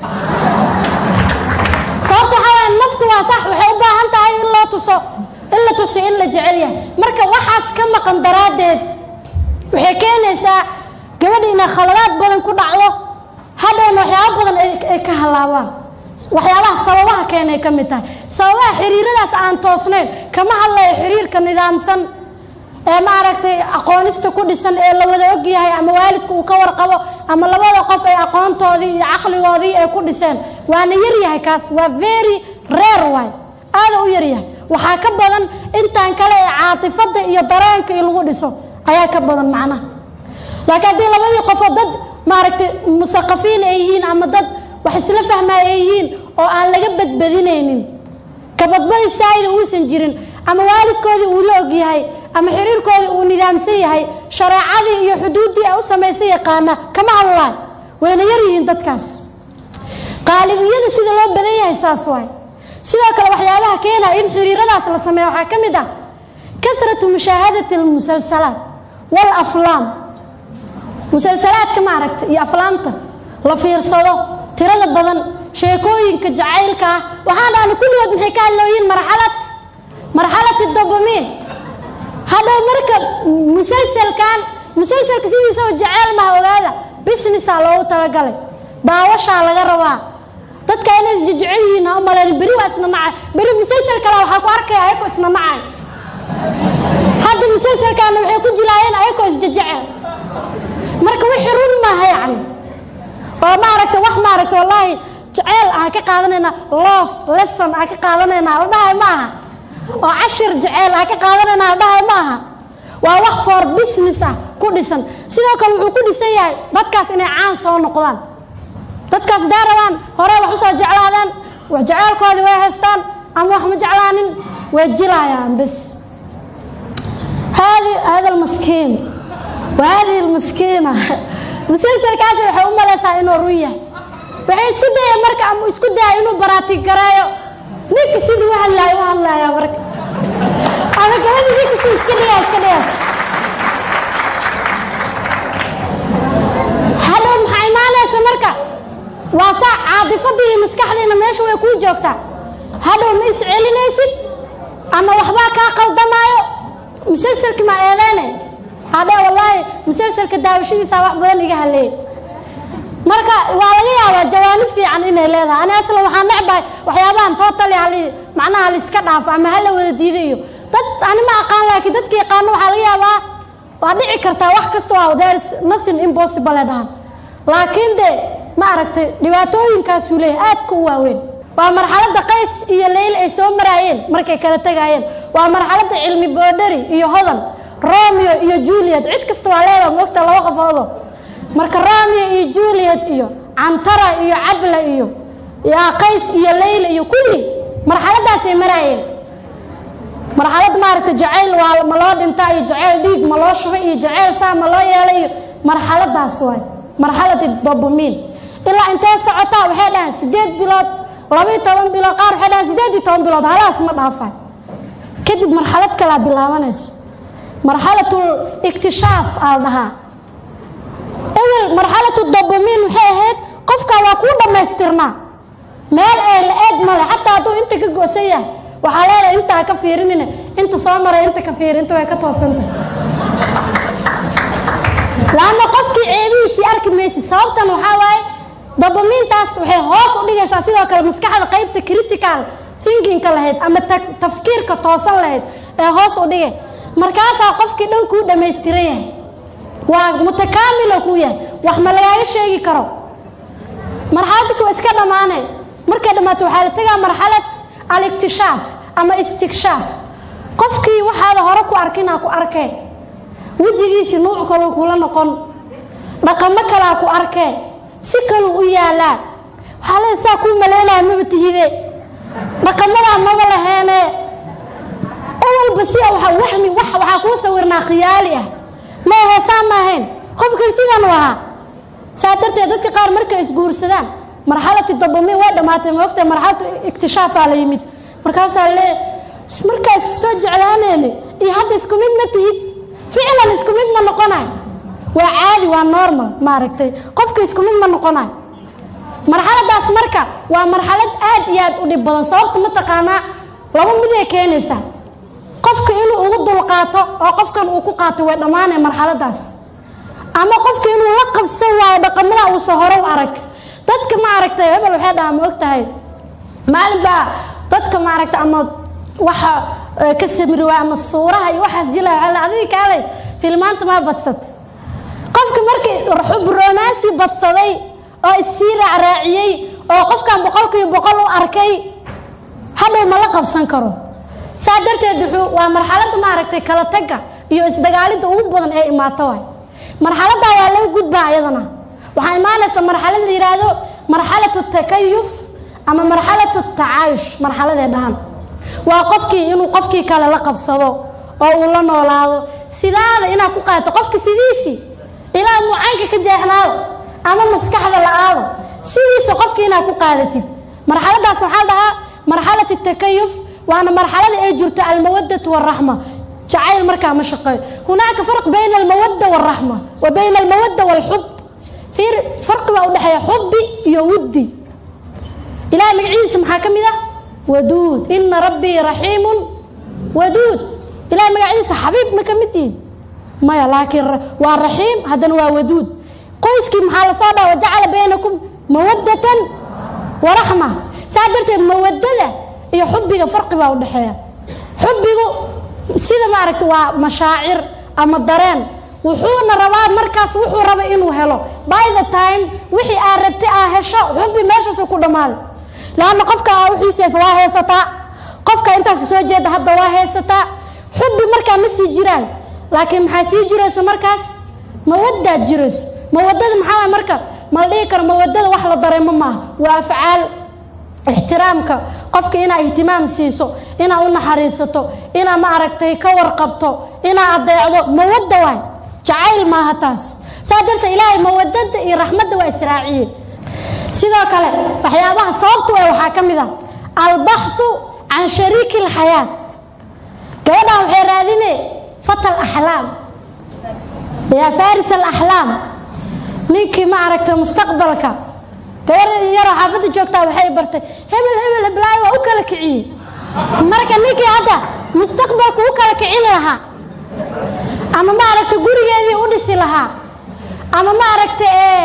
sababta xawaan naftu waa sax waxay u baahan tahay in la tuso in la jecel yahay marka waxaas ka maqan daraadeed waxay keenaysaa gabadha inay khaladaad badan ku dhacdo hadhowna waxyaabo badan ay ka halaabaan waxyaabaha sababaha keenay ka mid tahay sababaha xiriiradaas aan toosnayn kama hadlayo xiriirka nidaamsan ee maaragtay aqoonista ku dhisan ee la wada og yahay ama waalidku uu ka warqabo ama labada qof ay aqoontoodii iyo caqligoodii ay ku dhiseen waana yar yahay kaas waa very rare way aad u yar yahay waxaa ka badan intaan kale ee caatifada iyo dareenka lagu dhiso ayaa ka badan macnaha laakiin haddii labadii qof dad maaragtay musaqafiin ay yihiin ama dad wax isla fahmay ay yihiin oo aan laga badbadinaynin ka badbadi saayid uusan jirin ama waalidkoodii uu la og yahay ama xiriirkoodii uu nidaamsan yahay shareecadii iyo xuduudii ay u samaysay yaqaana kama hadlaan wayna yar yihiin dadkaas qaalibiyada sida loo badan yahay saas waay sidoo kale waxyaabaha keenaya in xiriiradaas la sameeyo waxaa ka mid ah kathratu mushaahadati almusalsalaat wal aflaam musalsalaadka ma aragta iyo aflaamta la fiirsado tirada badan sheekooyinka jacaylka ah waxaan aan kulligood maxay ka hadlooyiin marxalad dopamine hadhow marka musalsalka sidiisa oo jacayl ma ogaada business loogu talagalay daawashaa laga rabaa dadka inay jecel yihiin oo maleen bari waa isna nacay bari musalsal kale waxa ku arkay ayako isna nacay hadda musalsalkan waxay ku jilaayeen ayako isjecel marka wixii run ma hayaan oo maaragtay wax maaragtay wallahi jacayl aan ka qaadanayna love lesson aan ka qaadanayna la dhahay maaha oo cashir jacayl aan ka qaadanayna la dhahay maaha waa wax for business ah ku dhisan sidoo kale wuxuu ku dhisan yahay dadkaas inay caan soo noqdaan dadkaas daaradaan hore wax u soo jeclaadaan wax jacaylkoodii way haystaan ama wax ma jeclaanin way jilayaan bas هذا المسكين وهذه المسكينة مسلسل كاسي waxay u maleysaa inuu ruuya waxay isku dayay marka ama isku dayay inuu baraati gareeyo ninka sidii waxa la hadlayaa marka ama gabadhii ninka sidii iska dhigay hada maxay maalaysa marka waa saa caadifadii maskaxdeena meesha way ku joogtaa hada ma is celinaysid ama waxba ka qaldamaayo مسلسلك ما إعلانه هذا والله مسلسلك داوشيسا wax badan iga halay marka waa laga yaabaa jawaanib fiican inay leedahay ana asla waxaan nacbay waxyaabahan total hali macnaha la iska dhaaf ama hal wada diidayo dad ani ma aqaan laakiin dadkii qaan waxa laga yaabaa waa dhici karta wax kasta waa there is nothing impossible dhahan laakiin de ma aragtay dhibaatooyinkaas uu leeyahay aad ku waaweyn waa marxaladda qays iyo leyl ay soo maraayeen markay kala tagayeen waa marxaladda cilmi boodari iyo hodan Romeo iyo Juliet cid kasta waa leedahay waqti laba qofoodo marka Romeo iyo Juliet iyo Antara iyo Abla iyo yaa qays iyo leyl iyo kulli marxaladaas ay maraayeen marxalad maaragtay jacayl waa ma loo dhintaa iyo jacayl dhiig ma loo shubay iyo jacayl saa ma loo yeelay marxaladaas waay marxaladda dopamine ilaa intee socotaa waxay dhahan 8 bilood 12 bilood qaar waxay dhahan 18 bilood halaas ma dhaafay kadib marxalad kala bilaabanayso marxalatul iktishaaf aldaha awal marxalatu dopamine waxay ahayd qofka waa ku dhameystirnaa meel ay la eed male hatta haduu inta ka goosaya waxa leeyahay inta ka fiirinina inta soo maray inta ka fiirin inta way ka toosantay laana qofkii ceebiisi arki meesii sababtan waxa waaye dopamine taas waxay hoos u dhigaysaa sidoo kale maskaxda qaybta critical thinking ka lahayd ama tafkiirka toosan lahayd ee hoos u dhigay markaas qofkii dhan ku dhameystiran yahay waa mutakaamil ku yahay wax ma laga sheegi karo marxaladdaas waa iska dhamaanay markay dhamaato waxa la tagaa marxalad al-iktishaaf ama istikshaaf qofkii waxa hore ku arkina ku arkay wajigiisa nooc kale kula noqon dhaqamo kale ku arkay si kale u yaalaa waxa la saa ku maleelaa ma batihide dhaqamada ma lahaynee awal basi waxa wahmi waxa ku sawirnaa khiyaali ah ma heesaan ma ahayn qofkii sidan waa saadartay dadka qaar markay isguursadaan marxaladii dopamine waa dhamaatay waqti marxalad iktishaaf la yimid markaas la markaas soo jeclaaneen iyo hadda isku mid ma tihid ficlan isku mid ma noqonay waa caadi waa normal ma aragtay qofkii isku mid ma noqonay marxaladaas marka waa marxalad aad iyo aad u dhib badan sababta ma taqaana laba mid ay keenaysaa qofka inuu ugu dul qaato oo qofkan uu ku qaato way dhamaanay marxaladaas ama qofka inuu la qabsan waayo dhaqamada uu soo hore u arag dadka ma aragtay hebel waxay dhahaan ma ogtahay maalin baa dadka ma aragtay ama waxa ka samir waa ama suuraha iyo waxaas jilaa waxa adiga kaalay filmaanta ma badsat qofka markii ruux romansi badsaday oo isiira raaciyay oo qofkan 100% u arkay hadhow ma la qabsan karo saadarteed waa marxaladda ma aragtay kala taga iyo isdagaalida ugu badan ee imaato way marxaladda waa lagu gudbaa ayadana waxa imaanaysa marxalad la yiraahdo marxalatu takayuf ama marxalatu taayush marxaladda dhahan waa qofkii inuu qofkii kale la qabsado oo uu la noolaado sidaada inaa ku qaato qofka sidiisi ilaa mucaanka ka jeexnaado ama maskaxda la aado sidiisa qofkii inaa ku qaadatid marxaladaas waxa dhahaa marxalatu takayuf وانا مرحله اي جرت الموده والرحمه جعيل مركا مشقه هناك فرق بين الموده والرحمه وبين الموده والحب في فرق بين حبي وودي الى مغعيس ما كميده ودود ان ربي رحيم ودود الى مغعيس حبيب ما كمتي ما لكن والرحيم هذا هو ودود قوسكي محل صاده وجعل بينكم موده ورحمه سادرت الموده iyo xubbiga farqi baa u dhaxeeya xubbigu sida ma aragto waa mashaacir ama dareen wuxuuna rabaa markaas wuxuu raba inuu helo by the time wixii aad rabtay aad hesho xubbi meeshaas ku dhamaado laana qofka uu xiiseeyo waa heesata qofka intaas soo jeeda hadda waa heesata xubbi markaa ma sii jiraan laakiin maxaa sii jirayso markaas mawadda jirayso mawaddada maxaa marka ma dhigi karo mawaddada wax la dareemo ma waa afcaal احترامك قفك إنا اهتمام سيسو إنا قلنا حريصتو إنا ما أركتي كور قبطو إنا أضيعو مودة واي جعيل ما هتاس سادرت إلهي مودة رحمة وإسراعيل سيدا كلا بحيابها صوبتو وحاكم ذا البحث عن شريك الحياة كونا وحيراديني فتى الأحلام يا فارس الأحلام نيكي ما أركتي مستقبلك يرى حافظ جوكتا وحي برتي هبل بلاي وكلا كعي marka ninki hada mustaqbalku u kala kicin laha ama ma aragtay gurigeedii u dhisi laha ama ma aragtay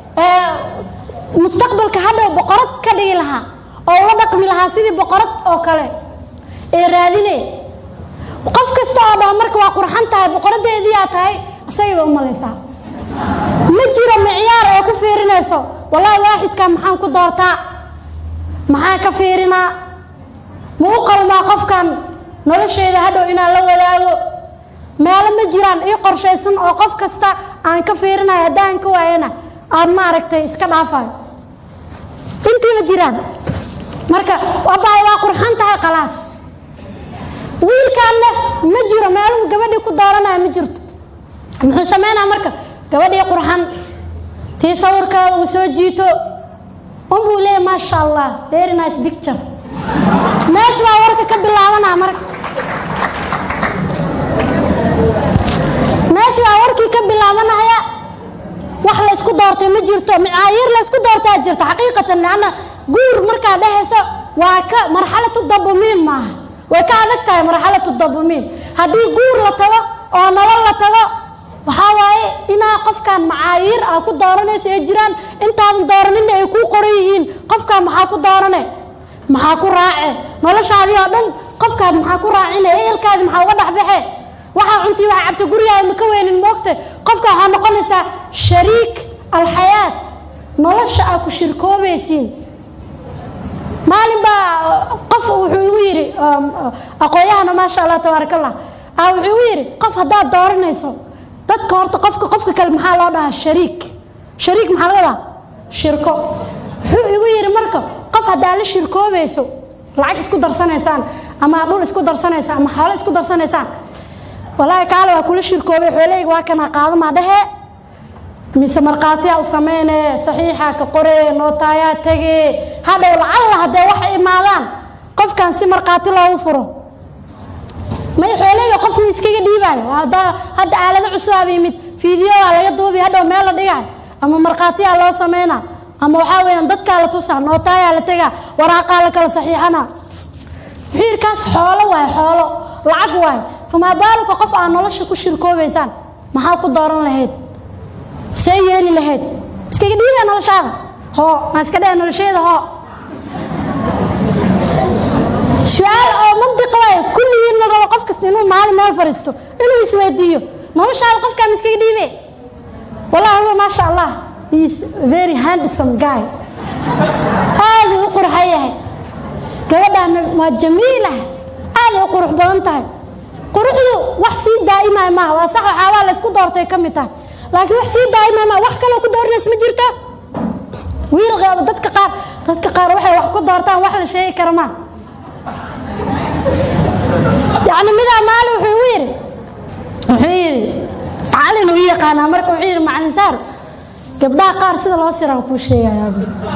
mustaqbalka hada boqorad ka dhigi laha oo la dhaqmi laha sidii boqorad oo kale ee raadinay qof kasta oo marka waa qurxan tahay boqoradeedii aa tahay asayba u malaysa ma jiro miciyaar oo ku fiirinayso والله واحد كان محان كدورتا محان كفيرنا موقل ما قف كان نولشيدا هادو إنا لا وداغو ميل ما جيران اي قرشيسن oo qof kasta aan ka fiirinay hadaan ka waayana aan ma aragtay iska dhaafay intii ma jiraan marka wabaay waa qurxan tahay khalaas wiilkaan ma jiro meel uu gabadhii ku dooranay ma jirto muxuu sameynaa marka gabadhii qurxan تصورك وسوجيتو أمبولي ما شاء الله very nice picture ماشي ما ورك كبلاونا مرك ماشي ما ورك كبلاونا هيا وحلا اسكو دورتي ما جرتو معايير لا اسكو دورتي جرت حقيقة لأن قور مركا دهسو واكا مرحلة الدوبامين معها وكا ذكتها مرحلة الدوبامين هذه قور لتوا أو نوال لتوا waxaa ina qofkan macaayir ah ku dooranayso ee jiraan intaan dooranin ay ku qorayeen qofka maxaa ku dooranay maxaa ku raace noloshaadii oo dhan qofka maxaa ku raacinay eelkaadi maxaa uga dhaxbaxay waxa cuntii waxa cabta guriga ma ka weynin moogta qofka waxa noqonaysa shariik alxayaat nolosha aad ku shirkoobaysiin maalin ba qof wuxuu igu yiri aqooyahana ma sha Allah tabarakallah wuxuu yiri qof hadaa dooranayso dadka horta qofka kale maxaa loo dhahaa shariik maxaa laga wadaa shirko wuxuu igu yiri marka qof hadaa la shirkoobayso lacag isku darsanaysaan ama dhul isku darsanaysaan ama xoolo isku darsanaysaan walaahi kaale waa kula shirkoobay xooleyga waa kana qaado ma dhahe mise marqaatiya u sameeyay saxiixa ka qoree nootaaya tagay hada lacalla hada wax imaadaan qofkan si marqaati loo furo ما يحولي قف مسكين ديبان هذا آلة عصابة يمد فيديو على يدوبي هذا وماله ديان أما مرقاتي الله سمينا أما وحاول يندك على توسع نوتاي على تجا وراق على كل صحيحنا حير كاس حاله وحاله لعب واي فما بالك قف عن الله شكو شركوا بيسان ما حاكو دارون لهيد سيئني لهاد بس كي قديمة أنا لشاغ هو ما سكده أنا لشيء هو سؤال أو منطقة كل يوم نرى قف كسنون معاه ما فرستو إنه يسويديو ما هو شاغ قف كان مسكين قديمة والله هو ما شاء الله he's very handsome guy هذا يقر حياه gabadhan waa jamiila aad u qurux badan tahay quruxdu wax si daa'ima ma waa sax waxa la isku doortay kamid ah laakiin wax si daa'ima ma wax kale ku doornays ma jirto wiil qaba dadka qaar waxay wax ku doortaan wax la sheegi karo ma yani mida maal wuxuu yiri caalin uu yaqaan marka uu yiri macalin saar gabdhaha qaar sida loo siraa ku sheegayaa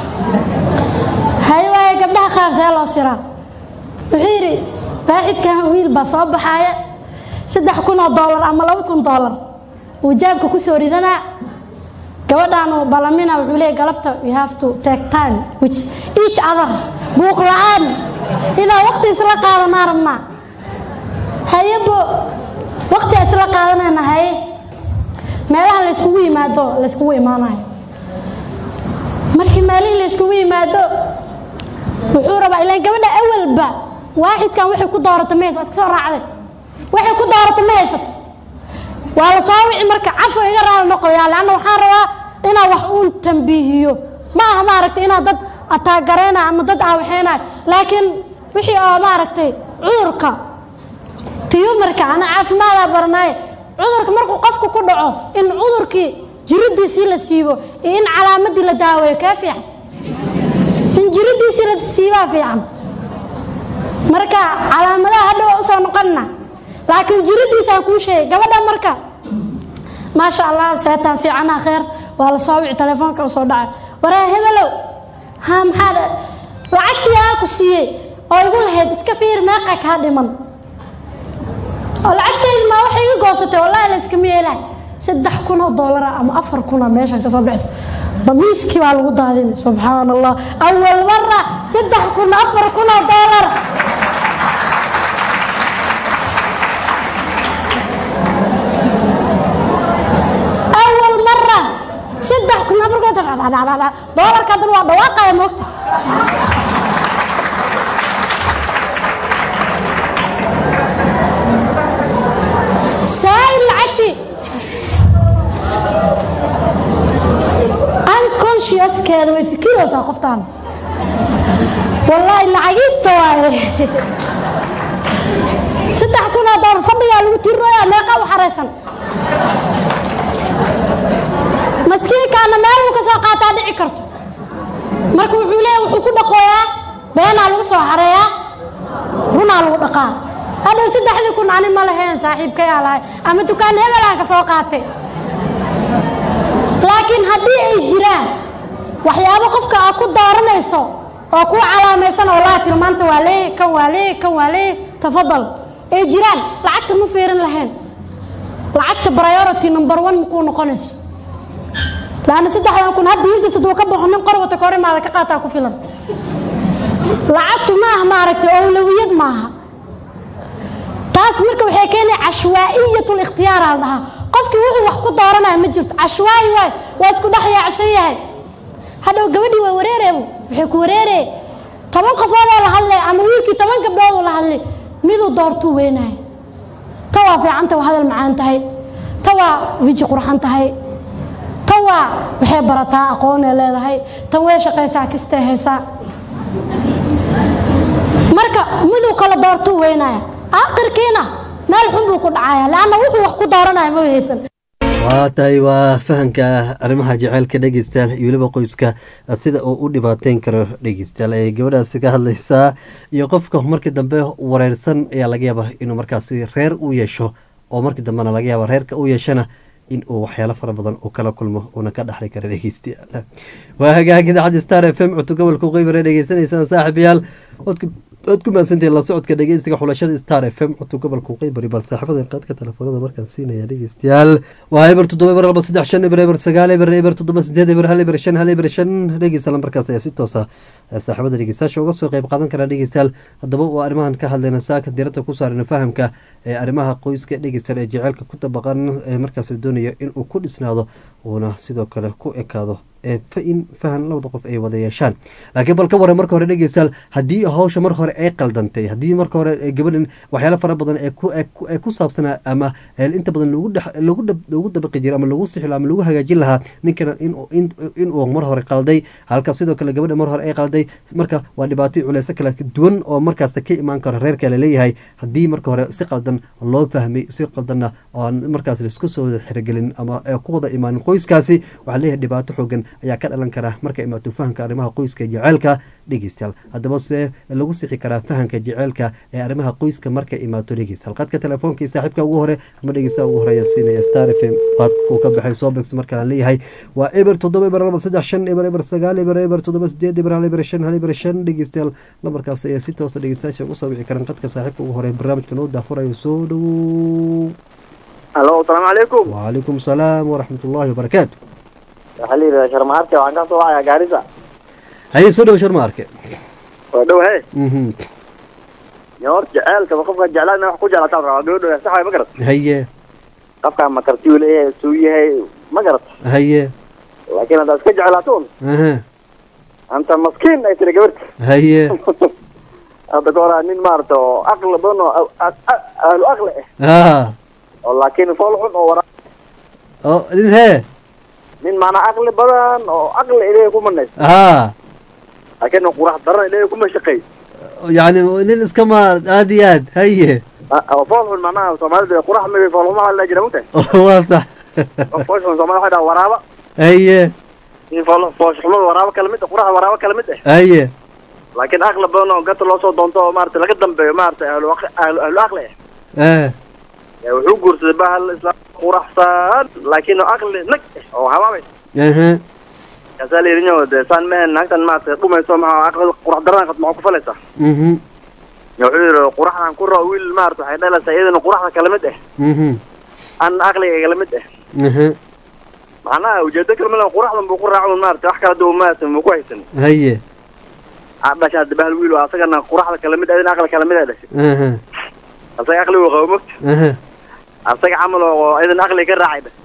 هاي واي قبلها خارج هلا صراع وحيري واحد كان ويل بصاب حاجة $6 أما $2 وجابك كسوري ذنا قودانو بالامينا وعليه قلبته we have to take time which each other بوق العام إذا وقت يسرق على نارنا هاي بو وقت يسرق على هاي ما لها لسكوي ما دو لسكوي ما ناي مركي مالي لسكوي ما دو wuxuu rabaa ilaa gabadha awalba waaxid kan wixii ku doorato mees iska soo raacday wixii ku doorato mees waa la soo wixii marka cafo iga raal noqoyaa laana waxaan rabaa inaa wax uu tambiihiyo ma aha maaragtay inaa dad ataagareyna ama dad aawaxeena laakiin wixii oo maaragtay cudurka tiyumarka ana caafimaad barnaay cudurka markuu qofku ku dhaco in cudurkii jiridiisii la siibo in calaamadii la daaweeyo ka fiican جرديسي لا تسيبها في عم مركا على مدى هذا وصل نقلنا لكن جرديسي أكون شيء قبل مركا ما شاء الله سيتها في عنا خير ولا صابع تلفونك وصدع وراه هبلو هم هذا وعدتي أكو سيء أو يقول هاد إسكفير ماقك هذا من العدتي ما وحي قوسته والله الإسكمية له $6 أم $4 ماشي كصبع بميسكي على الوضع سبحان الله أول مرة $6 $4 أول مرة $6 $4 كدر واقع يا موت سائل عدي unconscious كذا ما يفكروا ساقفتان والله اللي عجزت واي $6 فضي على الوتيرو يا ماقا وحرسن مسكين كان مال وكساقات هذه عكرته مركو عليه وحكو دقويا بين على وسو حريا هنا على دقا هذا $6 يكون علي ما لهين صاحب كيالاي اما دكان هبلان كسوقاتي لكن هدي اي جيران waxyaabo qofka aad ku daaranayso oo ku calaamaysan oo la tilmaanto waale tafadal ee jiraan lacagta ma fiirin lahayn lacagta priority number 1 ku noqonayso laana $6 hadii inta sidoo ka baxnin qorwata kore maada ka qaataa ku filan lacagtu ma aha maaragtay awlawiyad maaha taas marka waxay keenay cashwaa'iyatul ikhtiyaar ah qofki wuxuu wax ku dooranay ma jirto cashwaa'i waa isku dhaxyaacsan yahay هذا قبدي ووريره وحكي وريره 10 قفوض ولا هلا أما ويلكي 10 قبض ولا هلا ميدو دورتو ويناي توا في عنته وهذا المعان تهي توا ويجي قرحان تهي توا وحي برتا أقونا لا هاي توا شقيسا كستهيسا مركا ميدو قال دورتو ويناي آخر كينا ما الحمد كل عاية لأنه وحو وحكو دورنا ما يسن waatahay waa fahanka arrimaha jaceylka dhegeystayaal iyo weliba qoyska sida uu u dhibaateyn karo dhegeystayaal ee gabadhaasi ka hadlaysaa iyo qofka markii dambe wareersan ayaa laga yaabaa inuu markaasi reer u yeesho oo markii dambena laga yaaba reerka u yeeshana in uu waxyaalo fara badan uu kala kulmo uuna ka dhaxli karo dhegeystayaal waa hagaag idaacadda Star FM codka gobolka Qoybar ee dhegeysanaysaan saaxiibayaal waad ku mahadsantahay la socodka dhegeystiga xulashada Star FM codka gobolka Qeybari bal saaxiibada qaadka telefoonada markaan siinaya dhegeystayaal waa eber 7 eber 9 eber 7 eber 8 eber 7 eber 5 dhegeysta lambarkaas ayaa si toos ah saaxiibada dhegeystayaasha uga soo qayb qaadan kara dhegeystayaal haddaba waa arrimahan ka hadlayna saaka diirada ku saaran fahamka ee arrimaha qoyska dhegeystayaal ee jaceylka ku dabaqan ee markaas doonayo in uu ku dhisnaado uuna sidoo kale ku ekaado in fahan labada qof ay wada yeeshaan laakiin bal ka waran marka hore dhegeystayaal haddii hawsha mar hore ay qaldantay haddii marka hore gabadhan waxyaalo fara badan ee ku saabsanaa ama inta badan lagu dabaqi jiray ama lagu sixilo ama lagu hagaajin lahaa ninkana inuu mar hore qalday halka sidoo kale gabadha mar hore ay qalday marka waa dhibaato culeyso kala duwan oo markaas ka imaan karo reerka laleeyahay haddii marka hore si qaldan loo fahmay si qaldanna oo markaas laisku soo wada xirigelin ama ku wada imaanin qoyskaasi waxaa leeyahay dhibaato xoogan ayaa ka dhalan kara marka imaato fahanka arrimaha qoyska jaceylka dhegeystayaal haddaba see lagu sixi karaa fahanka jaceylka ee arrimaha qoyska marka imaato dhegeystayaal qadka telefoonka saaxiibka ugu hore ama dhegeystaha ugu horeeya siinaya Star FM qadku ka baxay Sobex markaan leeyahay waa eber 7 eber 3 5 eber 9 eber 7 8 eber 1 eber 5 dhegeystayaal lambarkaas ayaa si toos ah dhegeystayaasha ugu soo wici karaan qadka saaxiibka ugu horeeya barnaamijka noo daafurayo soo dhawow Hello, assalamu alaykum. Wa alaykum salaam wa rahmatullahi wa barakatuh. Xaliil Sharmaarke waxaan ka soo wacayaa Gaarisa. Haye soo dhaw Sharmaarke. Waa dhaw hay. Yoor jaceelka qofka jeclaan wax ku jeclaataa rabaa dhaw saxay ma garat. Haye. Qofka ma karti uu leeyahay suu yahay ma garat. Haye. laakiin hadaad iska jeclaatoon anta maskiin ay tiri gabarta haye hadda ka horaa nin maarata oo aqli badan oo ahlu aqli oo laakiin foolxun oo wara oo nin hee nin maana aqli badan oo aqli ilaahay ku manays laakiin qurax daran ilaahay kuma shaqay يعني nin iska maar aad iyo aad haye foolxun macnaha Soomaalida qurax ma foolxumaha la jira mutay waa sax foolxun Soomaalida waxay waraaba haye in foolxun waraaba kala mid qurax waraaba kala mid haye laakiin aqli badan oo gata loo soo doonto maarta laga dambeeyo maarta ahlu aqli wuxuu guursaday bahal islaam quraxsan laakiin aqli nag oo hawaabay كذا اللي رنيو ده سان مهن نحن ما تقوم يسوي مع عقل قرح درنا قد معه كفلسة. يقول قرح عن كرة ويل مارت حيدا لا سيدنا قرح كلمته. أن عقلي كلمته. معناه وجدت كلمة قرح من بقرح عن مارت أحكي دوم مات مكويسن. هي. عباس هذا بهالويل وعصق أن قرح كلمته هذا عقل كلمته هذا. عصق عقلي وغومك. عصق عمله أيضا عقلي كراعي بس.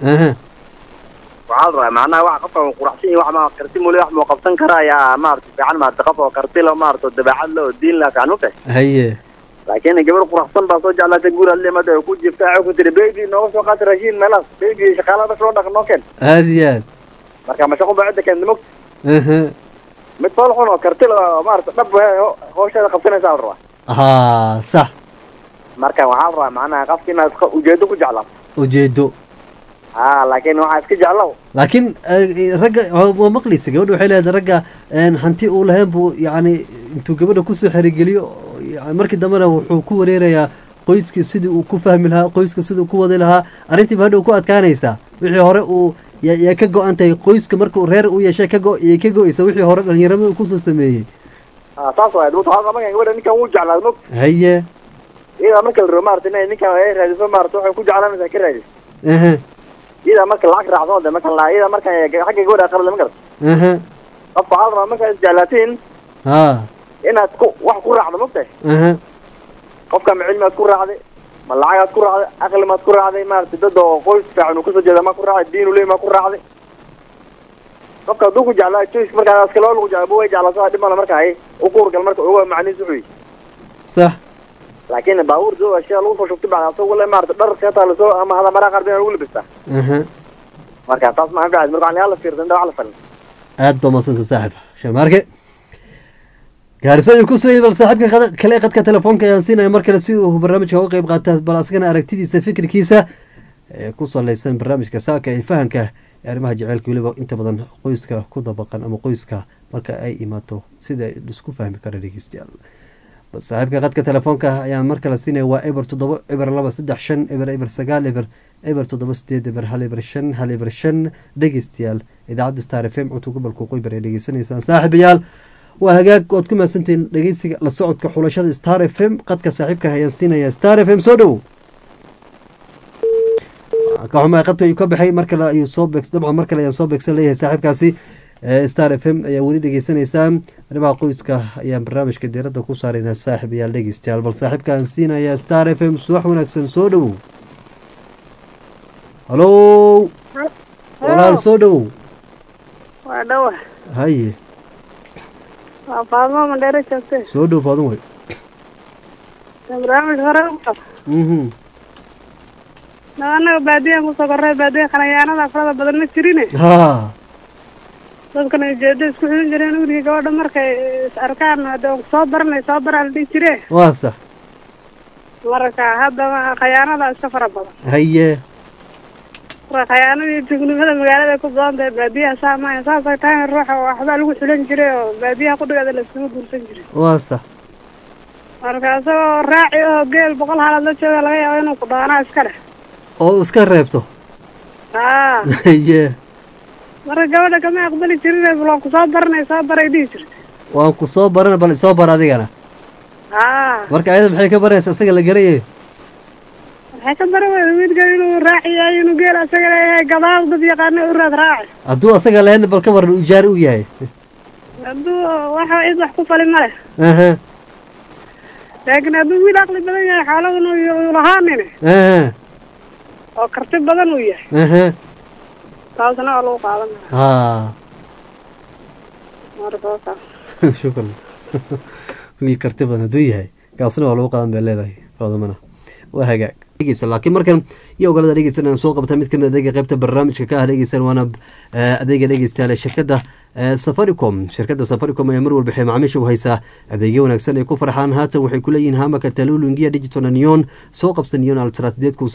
وعذرة معناها واحد قفة قرحسين واحد ما كرتين مولي واحد موقفتن كرا يا مارت بعد ما تقفة وكرتين له مارت ودبع له الدين له كعنوته هي لكن قبل قرحسن بصوج على تقول اللي ما ده يكون جفتاعه كتير بيجي نوصل وقت رجين ملاص بيجي شغالة بس رونا كنوكن هذيان مركب مش أقوم بعد كان دمك متفالحون وكرتين له مارت نبه هو شيء قفتنا سعره صح مركب وعذرة معناها قفتنا وجدوا كجعلة وجدوا laakiin waxa iska jeclow laakiin ragga waa maqleysa gabadha waxay leedahay ragga hanti uu lahayn buu yaani intuu gabadha ku soo xirigeliyo markii dambana wuxuu ku wareerayaa qoyska sidii uu ku fahmi lahaa qoyska sidii uu ku wadi lahaa arintii hadhow ku adkaanaysa wixii hore uu ya ka go'antay qoyska markuu reer u yeeshay ka go'aysa wixii hore dhalinyarada uu ku soo sameeyay saas waa dhulka hada ma gabadha ninkan uu jeclaa nog haye ila marka la rumaartay ninkan ay raadiso maarto waxay ku jeclaanaysaa ka raadis إذا ما كان العقل عضال ما كان لا إذا ما كان حاجة جودة قبل ما قرر. طب عضلة ما كان جلاتين. إنها تكو واحد كورة على مقطع. قف كم علم تكورة على ما العيا تكورة على أقل ما تكورة على ما تدد وقوس فعنو كسر جدا ما كورة على الدين وليه ما كورة على. قف كدوك جلات شو اسمه كان أسكالون وجابوه جلات هذا ما المركة هاي وكور كالمركة هو معني زوجي. صح. لكن باور ذو أشياء لوطة شفت بعد أصلا ولا ما أعتبر كذا لسه أما هذا مرة قربنا نقول بس. مركز تصنع بعد مرة على الله فير ده على فل. أدو مصنع صاحب شو مركز؟ كارثة يكون بل صاحبك كلا قد كتلفونك ينسينا مركز سيو برنامج هو قيب قاعد بلاسكنا أركتدي سفكر كيسة كوصل ليسن برنامج كساك يفهمك يعني ما هجعلك يقول أنت بدن قيسك كذا بقى أما قيسك مركز أي إيماتو سيدا دسكو فهمك كرريكستيال صاحبك قد كتلفونك يا مركز السنة وإبر تضب إبر الله بسدح شن إبر سجال إبر تضب ستيد إبر هل إبر شن دقيستيال إذا عد ستار فيم عتوق بالكوكوي بريدي سنة صاحب يال waa hagaag waad ku mahadsantihiin dhegeysiga la socodka xulashada Star FM qadka saaxiibka hayaan siinaya Star FM soo dhow ka xumay qadka ka baxay marka la iyo soo beegs dabcan marka la ayaan soo beegsan leeyahay saaxiibkaasi Star FM ayaa weli dhegeysanaysaa arrimaha qoyska ayaan barnaamijka diiradda ku saaraynaa saaxiib ayaa dhegeystayaal bal saaxiibkaan siinaya Star FM subax wanaagsan soo dhow halo walaal soo dhow waa dhawa haye waa Faadmo Mandheere joogtay soo dhow Faadmo way barnaamij hore anaga baadiyan kusoo korray baadiya khanayaanada farada badan ma jirine dadkana ujeedo isku xidhan jireen guriga gabadha markay is arkaan haddaan soo baranay soo baraa la dhihi jire waa sax marka haddaba khayaanada iska fara badan haye marka khayaanadii tugnimada magaalada ku badan tahay baadiyaha saamaya saasay tahay ruuxa waxbaa lagu xulan jiray oo baadiyaha qudhigeeda la isugu guursan jiray waa sax marka isagoo raaci oo geel 100 halaad la jooga laga yaabo inuu ku dhaanaa iska dheh oo iska reebto haye marka gabadha kama aqbali jirin waan ku soo baranay soo baray dhihi jirtay waan ku soo baran bal soo bar adigana marka ayada maxay ka baraysaa isaga la garayay waxay ka baray wiilka inuu raaciyayo inuu geel asaga leeyahay gadaal dad yaqaano u raad raaci hadduu asaga leena bal ka waran u jaar u yahay hadduu waxa cid wax ku fali male laakiin hadduu wiil aqli badan yahay xaaladuna uu lahaanine oo karti badan uu yahay taasna waa lagu qaadan karaa shukran wiil karti badan hadduu yahay kaasna waa lagu qaadan bay leedahay faadamana waa hagaag dhegeysan laakiin markan iyo ogolada dhegeysan aan soo qabta mid kamid adeega qaybta barnaamijka ka ah dhegeysan waana adeega dhegeystayaal shirkadda Safaricom shirkadda Safaricom ayaa mar walba waxay macaamiisha u haysaa adeegyo wanaagsan ay ku farxaan haatan waxay ku leeyihiin hamaka talulungiya digital neon soo qabsan neon ultra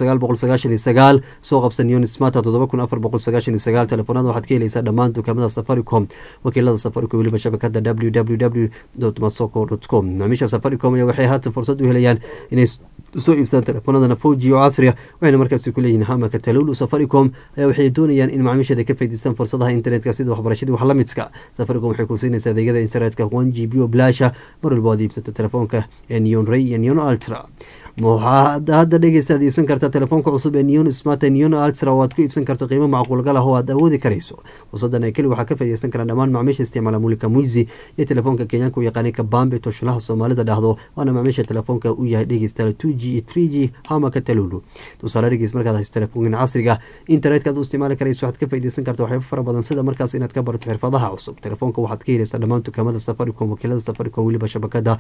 8999 soo qabsan neon smart 7499 telefoonada waxaad ka helaysaa dhammaan dukaamada Safaricom wakiilada Safaricom waliba shabakada www.masoko.com macaamiisha Safaricom ayaa waxay haatan fursad u helayaan inay soo iibsadaan telefoonadana 4G oo casri ah waxayna markaas ku leeyihiin hamaka talulu Safaricom ayaa waxay doonayaan in macaamiishada ka faa'iideystaan fursadaha internetka sida waxbarashada wax la mid Safaricom waxay ku siinaysaa adeegyada internetka 1GB oo bilaasha mar walba aad iibsato telefoonka Neon Ray iyo Neon Ultra hadda dhegeysta aad iibsan kartaa telefoonka cusub ee Neon Smart Neon Ultra oo aad ku iibsan karto qiimo macquul gal ah oo aad awoodi karayso fursadan ay kali waxaa ka faa'iideysan karaan dhammaan macaamiisha isticmaala mulka Muizi iyo telefoonka Kenyanka u yaqaanay Kabambe toshalaha Soomaalida dhahdo waana macaamiisha telefoonka u yahay dhegeysta 2G 3G hamaka talulu tusaale dhegeysta markaad haysto telefoonka casriga internetka aad u isticmaali karayso waxaad ka faa'iideysan kartaa waxyaabo fara badan sida markaas inaad ka barato xirfadaha cusub telefoonka waxaad ka helaysaa dhammaan dukaamada Safaricom wakiilada Safaricom waliba shabakada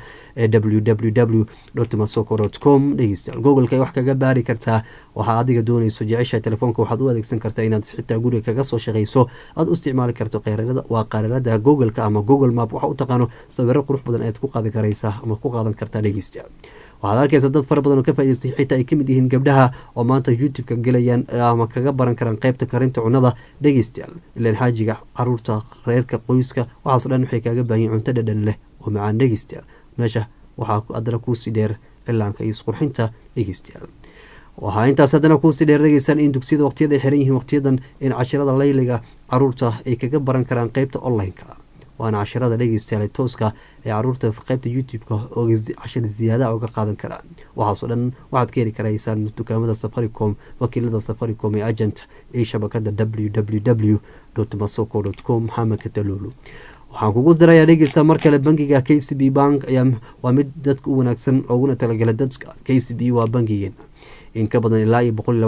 www.masoko.com dhegeystayaal google-ka wax kaga baari kartaa waxa adiga doonayso jecesha telefoonka waxaad u adeegsan kartaa inaad xitaa guriga kaga soo shaqeyso aad u isticmaali karto qeyrarada google-ka ama google map waxa u taqaano sawirro qurux badan ayaad ku qaadan karaysaa ama ku qaadan kartaa dhegeystayaal waxaad arkaysaa dad fara badan oo ka faa'iideystay xitaa ay kamid yihiin gabdhaha oo maanta youtube-ka gelayaan ama kaga baran karaan qaybta karinta cunada dhegeystayaal ilaan xaajiga caruurta reerka qoyska waxaas dhan waxay kaaga baahan yihiin cunto dhadhan leh oo macaan dhegeystayaal meesha waxaa adana kuusii dheer cilaanka iyo isqurxinta dhegeystayaal waxaa intaas haddana kuusii dheer dhegeysaan in dugsiyada waqtiyada ay xiran yihiin waqtiyadan in cashirada layliga caruurta ay kaga baran karaan qaybta online-ka waana cashirada dhegeystayaal tooska ee caruurta qaybta youtube-ka oo cashir ziyaada uga qaadan karaan waxaasoo dhan waxaad ka heli karaysaan dukaamada Safaricom wakiilada Safaricom ee agent ee shabakada www.masoko.com hamaka talulu waxaan kugu dirayaa dhegeysta mar kale bangiga KCB Bank waa mid dadka u wanaagsan looguna talagalay dadka KCB waa bangigeena in ka badan ilaa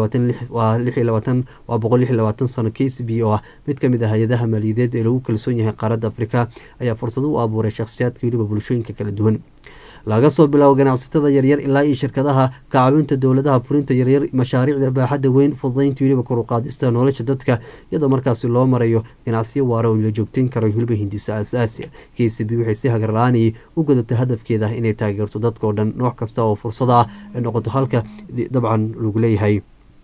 126 sano KCB oo ah mid ka mid ah hay'adaha maaliyadeed ee lagu kalsoon yahay qaaradda Afrika ayaa fursad u abuuray shakhsiyaadka waliba bulshooyinka kala duwan laga soo bilaabo ganacsatada yaryar ilaa iyo shirkadaha ka caawinta dowladaha fulinta yaryar mashaariicda baaxadda weyn fududaynta waliba kor u qaadista nolosha dadka iyadoo markaasi loo marayo ganacsiyo waara oo la joogteyn karo waliba hindisa asaasi KCB waxay si hagar la'aan u gudatay hadafkeeda inay taageerto dadka oo dhan nooc kasta oo fursada ah ay noqoto halka dabcan lagu leeyahay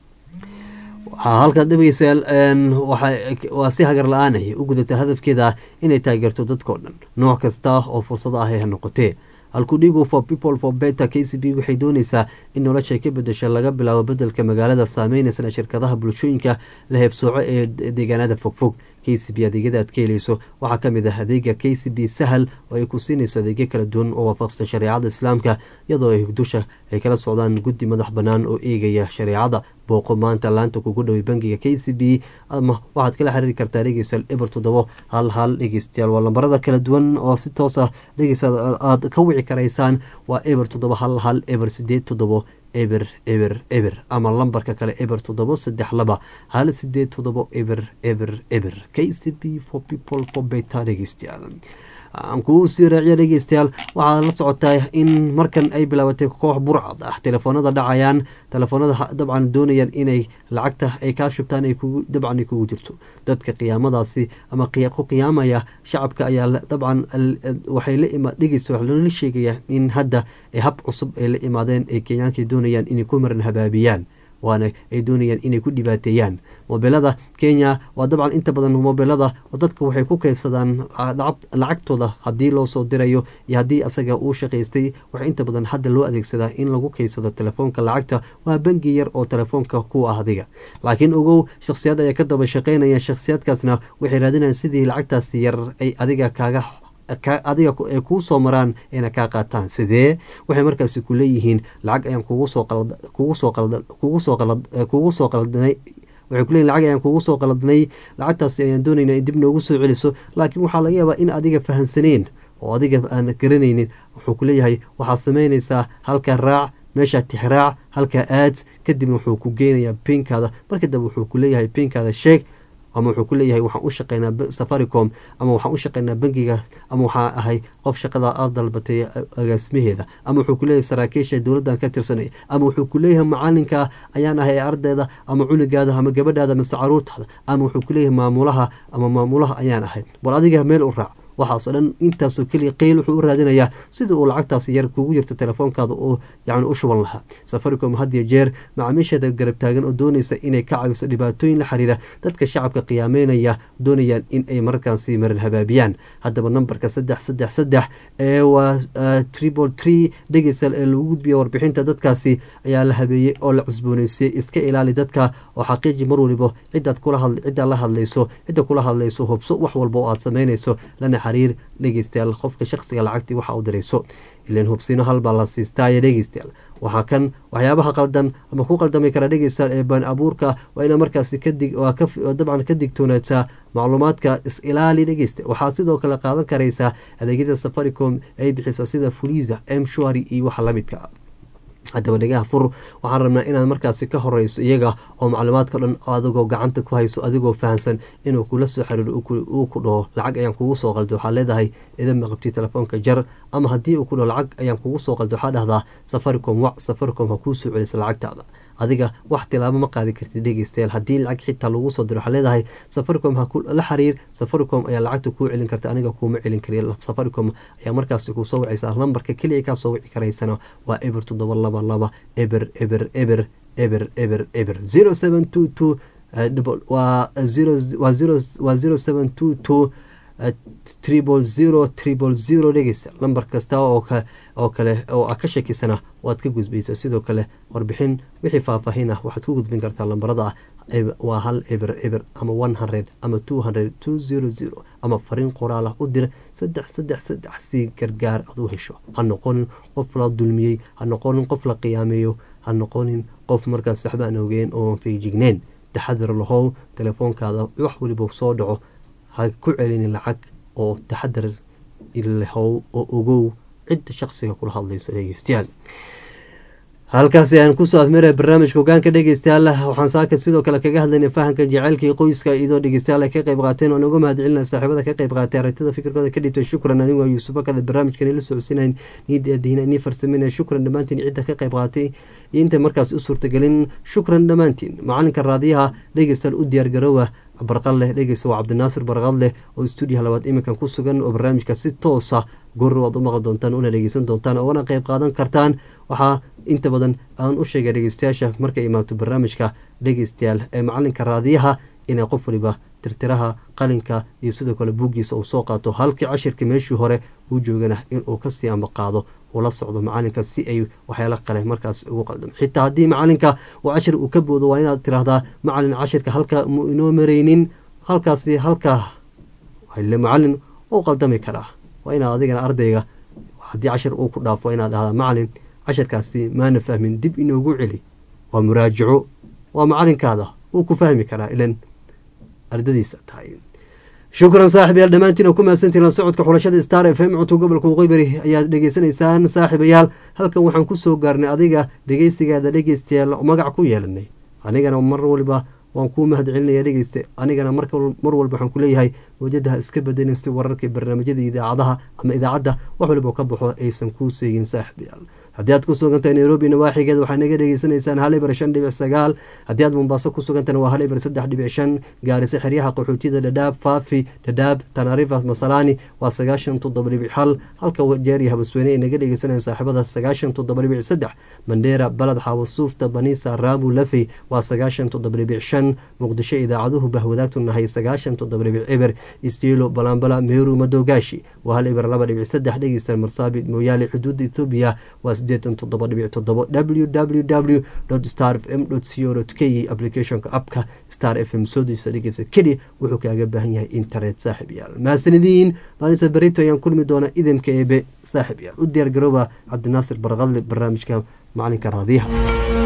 halka dhegeystayaal waa si hagar la'aan u gudatay hadafkeeda inay taageerto dadka oo dhan nooc kasta oo fursada ah ay noqotee halkudhigu for people for better KCB waxay dooneysaa in nolosha ay ka bedesho laga bilaabo bedelka magaalada saameyneysan shirkadaha bulshooyinka la heebsooco ee deegaanada fogfog. KCB adeegyada aad ka helayso waxaa kamid ah adeega KCB sahal oo ay ku siinayso adeegyo kala duwan oo waafaqsan shareecada islaamka, iyadoo ay dusha ay kala socdaan guddi madax banaan oo eegaya shareecada. booqo maanta laanta kugu dhaway bangiga KCB ama waxaad kala xiriiri kartaa dhegeystayaal eber 7 dhegeystayaal waa lambarada kala duwan oo si toos ah dhegeystayaal aad ka wici karaysaan waa eber 7 eber 8 eber eber eber ama lambarka kale eber 732 187 eber eber eber. KCB for people for better dhegeystayaal. aan kuu sii raaciya dhegeystayaal waxaad la socotaa in markan ay bilaabatay koox burcad ah telefoonada dhacayaan, telefoonada dabcan doonayaan inay lacagta ay kaa shubtaan ay dabcan kugu jirto. dadka qiyaamadaasi ama ku qiyaamaya shacabka ayaa dabcan waxay la dhegeysta wax loola sheegaya in hadda ay hab cusub ay la imaadeen ay Kenyaanka doonayaan inay ku maran habaabiyaan, waana ay doonayaan inay ku dhibaateeyaan mobilada Kenya. waa dabcan inta badan mobilada dadka waxay ku kaydsadaan lacagtooda haddii loo soo dirayo iyo haddii asaga uu shaqaystay. waxa inta badan hadda loo adeegsadaa in lagu kaydsado telefoonka lacagta. waa bangi yar oo telefoonka ku ah adiga, laakiin ogow shakhsiyaad ayaa ka daba shaqaynaya. shakhsiyaadkaasna waxay raadinayaan sidii lacagtaasi yar ay adiga adiga ay kuu soo maraan ayna kaa qaataan. sidee waxay markaasi ku leeyihiin lacag ayaan kugu soo qaladnay waxay ku leeyihin lacag ayaan kugu soo qaladnay, lacagtaasi ayaan doonaynaa in dib noogu soo celiso. laakiin waxaa laga yaabaa in adiga fahansaneen oo adiga aan garanaynin. wuxuu ku leeyahay waxaad samaynaysaa halka raac meesha tixraac halka aad, kadibna wuxuu ku geynayaa pinkaada. marka dambe wuxuu ku leeyahay pinkaada sheeg, ama wuxuu ku leeyahay waxaan u shaqeynaa Safaricom, ama waxaan u shaqeynaa bangiga, ama waxaa ahay qof shaqada aad dalbatay agaasimaheeda, ama wuxuu ku leeyahay saraakiisha dowladdan ka tirsanay, ama wuxuu ku leeyahay macalinka ayaan ahay ardayda ama cunugaada ama gabadhaada mise caruurtaada, ama wuxuu ku leeyahay maamulaha ayaan ahay. bal adiga meel u raac. waxaasoo dhan intaasoo keliya qeyl wuxuu u raadinayaa sida uu lacagtaasi yar kugu jirto telefoonkaada oo yacni u shuban lahaa. Safaricom had iyo jeer macaamiisheeda garab taagan oo doonaysa inay ka caawiso dhibaatooyin la xiriira dadka shacabka qiyaameynaya doonayaan in ay markaasi maran habaabiyaan. haddaba nambarka 333 ee waa 333 dhegeystayaal ee lagu gudbiya warbixinta dadkaasi ayaa la habeeyey oo la cusbooneysiyey. iska ilaali dadka oo xaqiiji mar waliba cidda kula hadlayso hubso wax walba oo aad samaynayso, lana xiriir dhegeystayaal qofka shakhsiga lacagtii waxa uu dirayso. ileen hubsino halbaa la siistaayo dhegeystayaal. waxaa kan waxyaabaha qaldan ama ku qaldami kara dhegeystayaal ee baan abuurka waa ina markaasi dabcan ka digtoonaataa macluumaadka is ilaali dhegeysta. waxaa sidoo kale qaadan karaysaa adeegyada Safaricom ay bixisa sida Fuliza, M-Shwari iyo waxa la midka. haddaba dhagaha fur, waxaan rabnaa inaad markaasi ka horeyso iyaga oo macluumaadka dhan adigoo gacanta ku hayso, adigoo fahansan inuu kula soo xiriiro uu ku dhaho lacag ayaan kugu soo qalday. waxaa leedahay idan maqabti telefoonka jar, ama haddii uu ku dhaho lacag ayaan kugu soo qalday waxaa dhahdaa Safaricom ha kuu soo celiso lacagtaada. adiga wax tilaabo ma qaadi kartid dhegeystayaal. haddii lacag xitaa lagu soo diro waxaa leedahay Safaricom la xiriir, Safaricom ayaa lacagta kuu celin karta, aniga kuuma celin kariya. Safaricom ayaa markaasi kuu soo wicaysaa. lambarka keliya kaa soo wici karaysana waa eber 722 eber eber eber eber eber eber 0722 waa 0722 000 dhegeysta. lambar kasta oo kale oo aad ka shakisana waad ka gudbaysaa. sidoo kale warbixin wixii faahfaahin ah waxaad ku gudbin kartaa lambarada ah waa 1 eber eber ama 100 ama 200 ama fariin qoraal ah u dir 333 si gargaar aad u hesho. ha noqonin qof la dulmiyey, ha noqonin qof la qiyaameeyo, ha noqonin qof markaas waxba aan ogeyn oo feejigneen. taxadar lahow telefoonkaada wax waliba soo dhaco ha ku celinin lacag oo taxadar ilahow oo ogow cidda shakhsiga kula hadlayso dhegeystayaal. halkaasi aan kusoo afmeeray barnaamijka hogaanka dhegeystayaal. waxaan saaka sidoo kale kaga hadlaynay fahanka jaceylkii qoyska iyadoo dhegeystayaal ay ka qayb qaateen oo uga mahadcelinaya saaxiibada ka qayb qaatay aragtida fikirkooda ka dhibtay. shukran. anigu waa yuusuf bakada barnaamijkan la socodsiinayn niidiina inii farsameynaya. shukran dhammaantiin cidda ka qayb qaatay iyo inta markaas u suurtagelin. shukran dhammaantiin. macalinka raadiyaha dhegeystayaal u diyaargaroowa barqadleh dhegeysta waa Cabdinaasir Barqadleh oo stuudiyaha labaad iminkan ku sugan oo barnaamijka si toosa goor waad u maqli doontaan una dhegeysan doontaan oo wana qayb qaadan kartaan. waxaa inta badan aan u sheegay dhegeystayaasha markay imaato barnaamijka dhegeystayaal ee macalinka raadiyaha inay qof waliba tirtiraha qalinka iyo sidoo kale buuggiisa uu soo qaato halkii cashirka meeshii hore uu joogana inuu kasii amba qaado ula socdo macalinka si ay waxyaala kale markaas ugu qaldamo. xitaa haddii macalinka uu cashir uu ka boodo waa inaad tiraahdaa macalin cashirka halka mu inoo maraynin halkaasi halkaa ile macalin uu qaldami karaa. waa inaad adigana ardayga haddii cashir uu ku dhaafo inaad dhahdaa macalin cashirkaasi maana fahmin dib inoogu celi. waa muraajaco, waa macalinkaada uu ku fahmi karaa ilan ardadiisa tahay. shukran saaxiibayaal dhammaantiin oo ku mahadsantiin la socodka xulashada Star FM codka gobolka Waqooyi ayaad dhageysanaysaan saaxiibayaal. halkan waxaan ku soo gaarnay adiga dhageysigaada dhageystayaal magac ku yeelanay. anigana mar walba waan ku mahadcelinaya dhageyste. anigana mar walba waxaan ku leeyahay wajadaha iska bedelin si wararka barnaamijyada idaacadaha ama idaacada wax walba ka baxo aysan ku seegin saaxiibayaal. haddii aad ku sugantahay Nairobi nawaaxigeeda waxaa naga dhageysanaysaan 105.9. haddii aad Mombasa ku sugantahay waa 103.5. Gaarisa xeryaha qaxootida Dadaab, Faafi, Dadaab, Tanarifa, Masalani waa 97.1. halka Wajeeriya Habasweyne ay naga dhageysanayaan saaxiibada 97.3. Mandera, Balad, Xawasuufta, Banisa, Raamu, Lafi waa 97.5. Muqdisho idaacaduhu bahwadaagtu nahay 97.0. Istiilo, Balambala, Meru, Madogaashi waa 102.3. dhageysan Marsabit, Moyaale, xuduudda Ethiopia waa 87.7. www.starfm.co.ke applicationka appka Star FM soo dejisa dhegeysa keli wuxuu kaaga baahan yahay internet saaxiibayaal. mahadsanidin maalinta berito ayaan kulmi doona idinka eebe saaxiibayaal. u diyaar garooba Cabdinaasir Barqadle barnaamijka macalinka raadiyaha.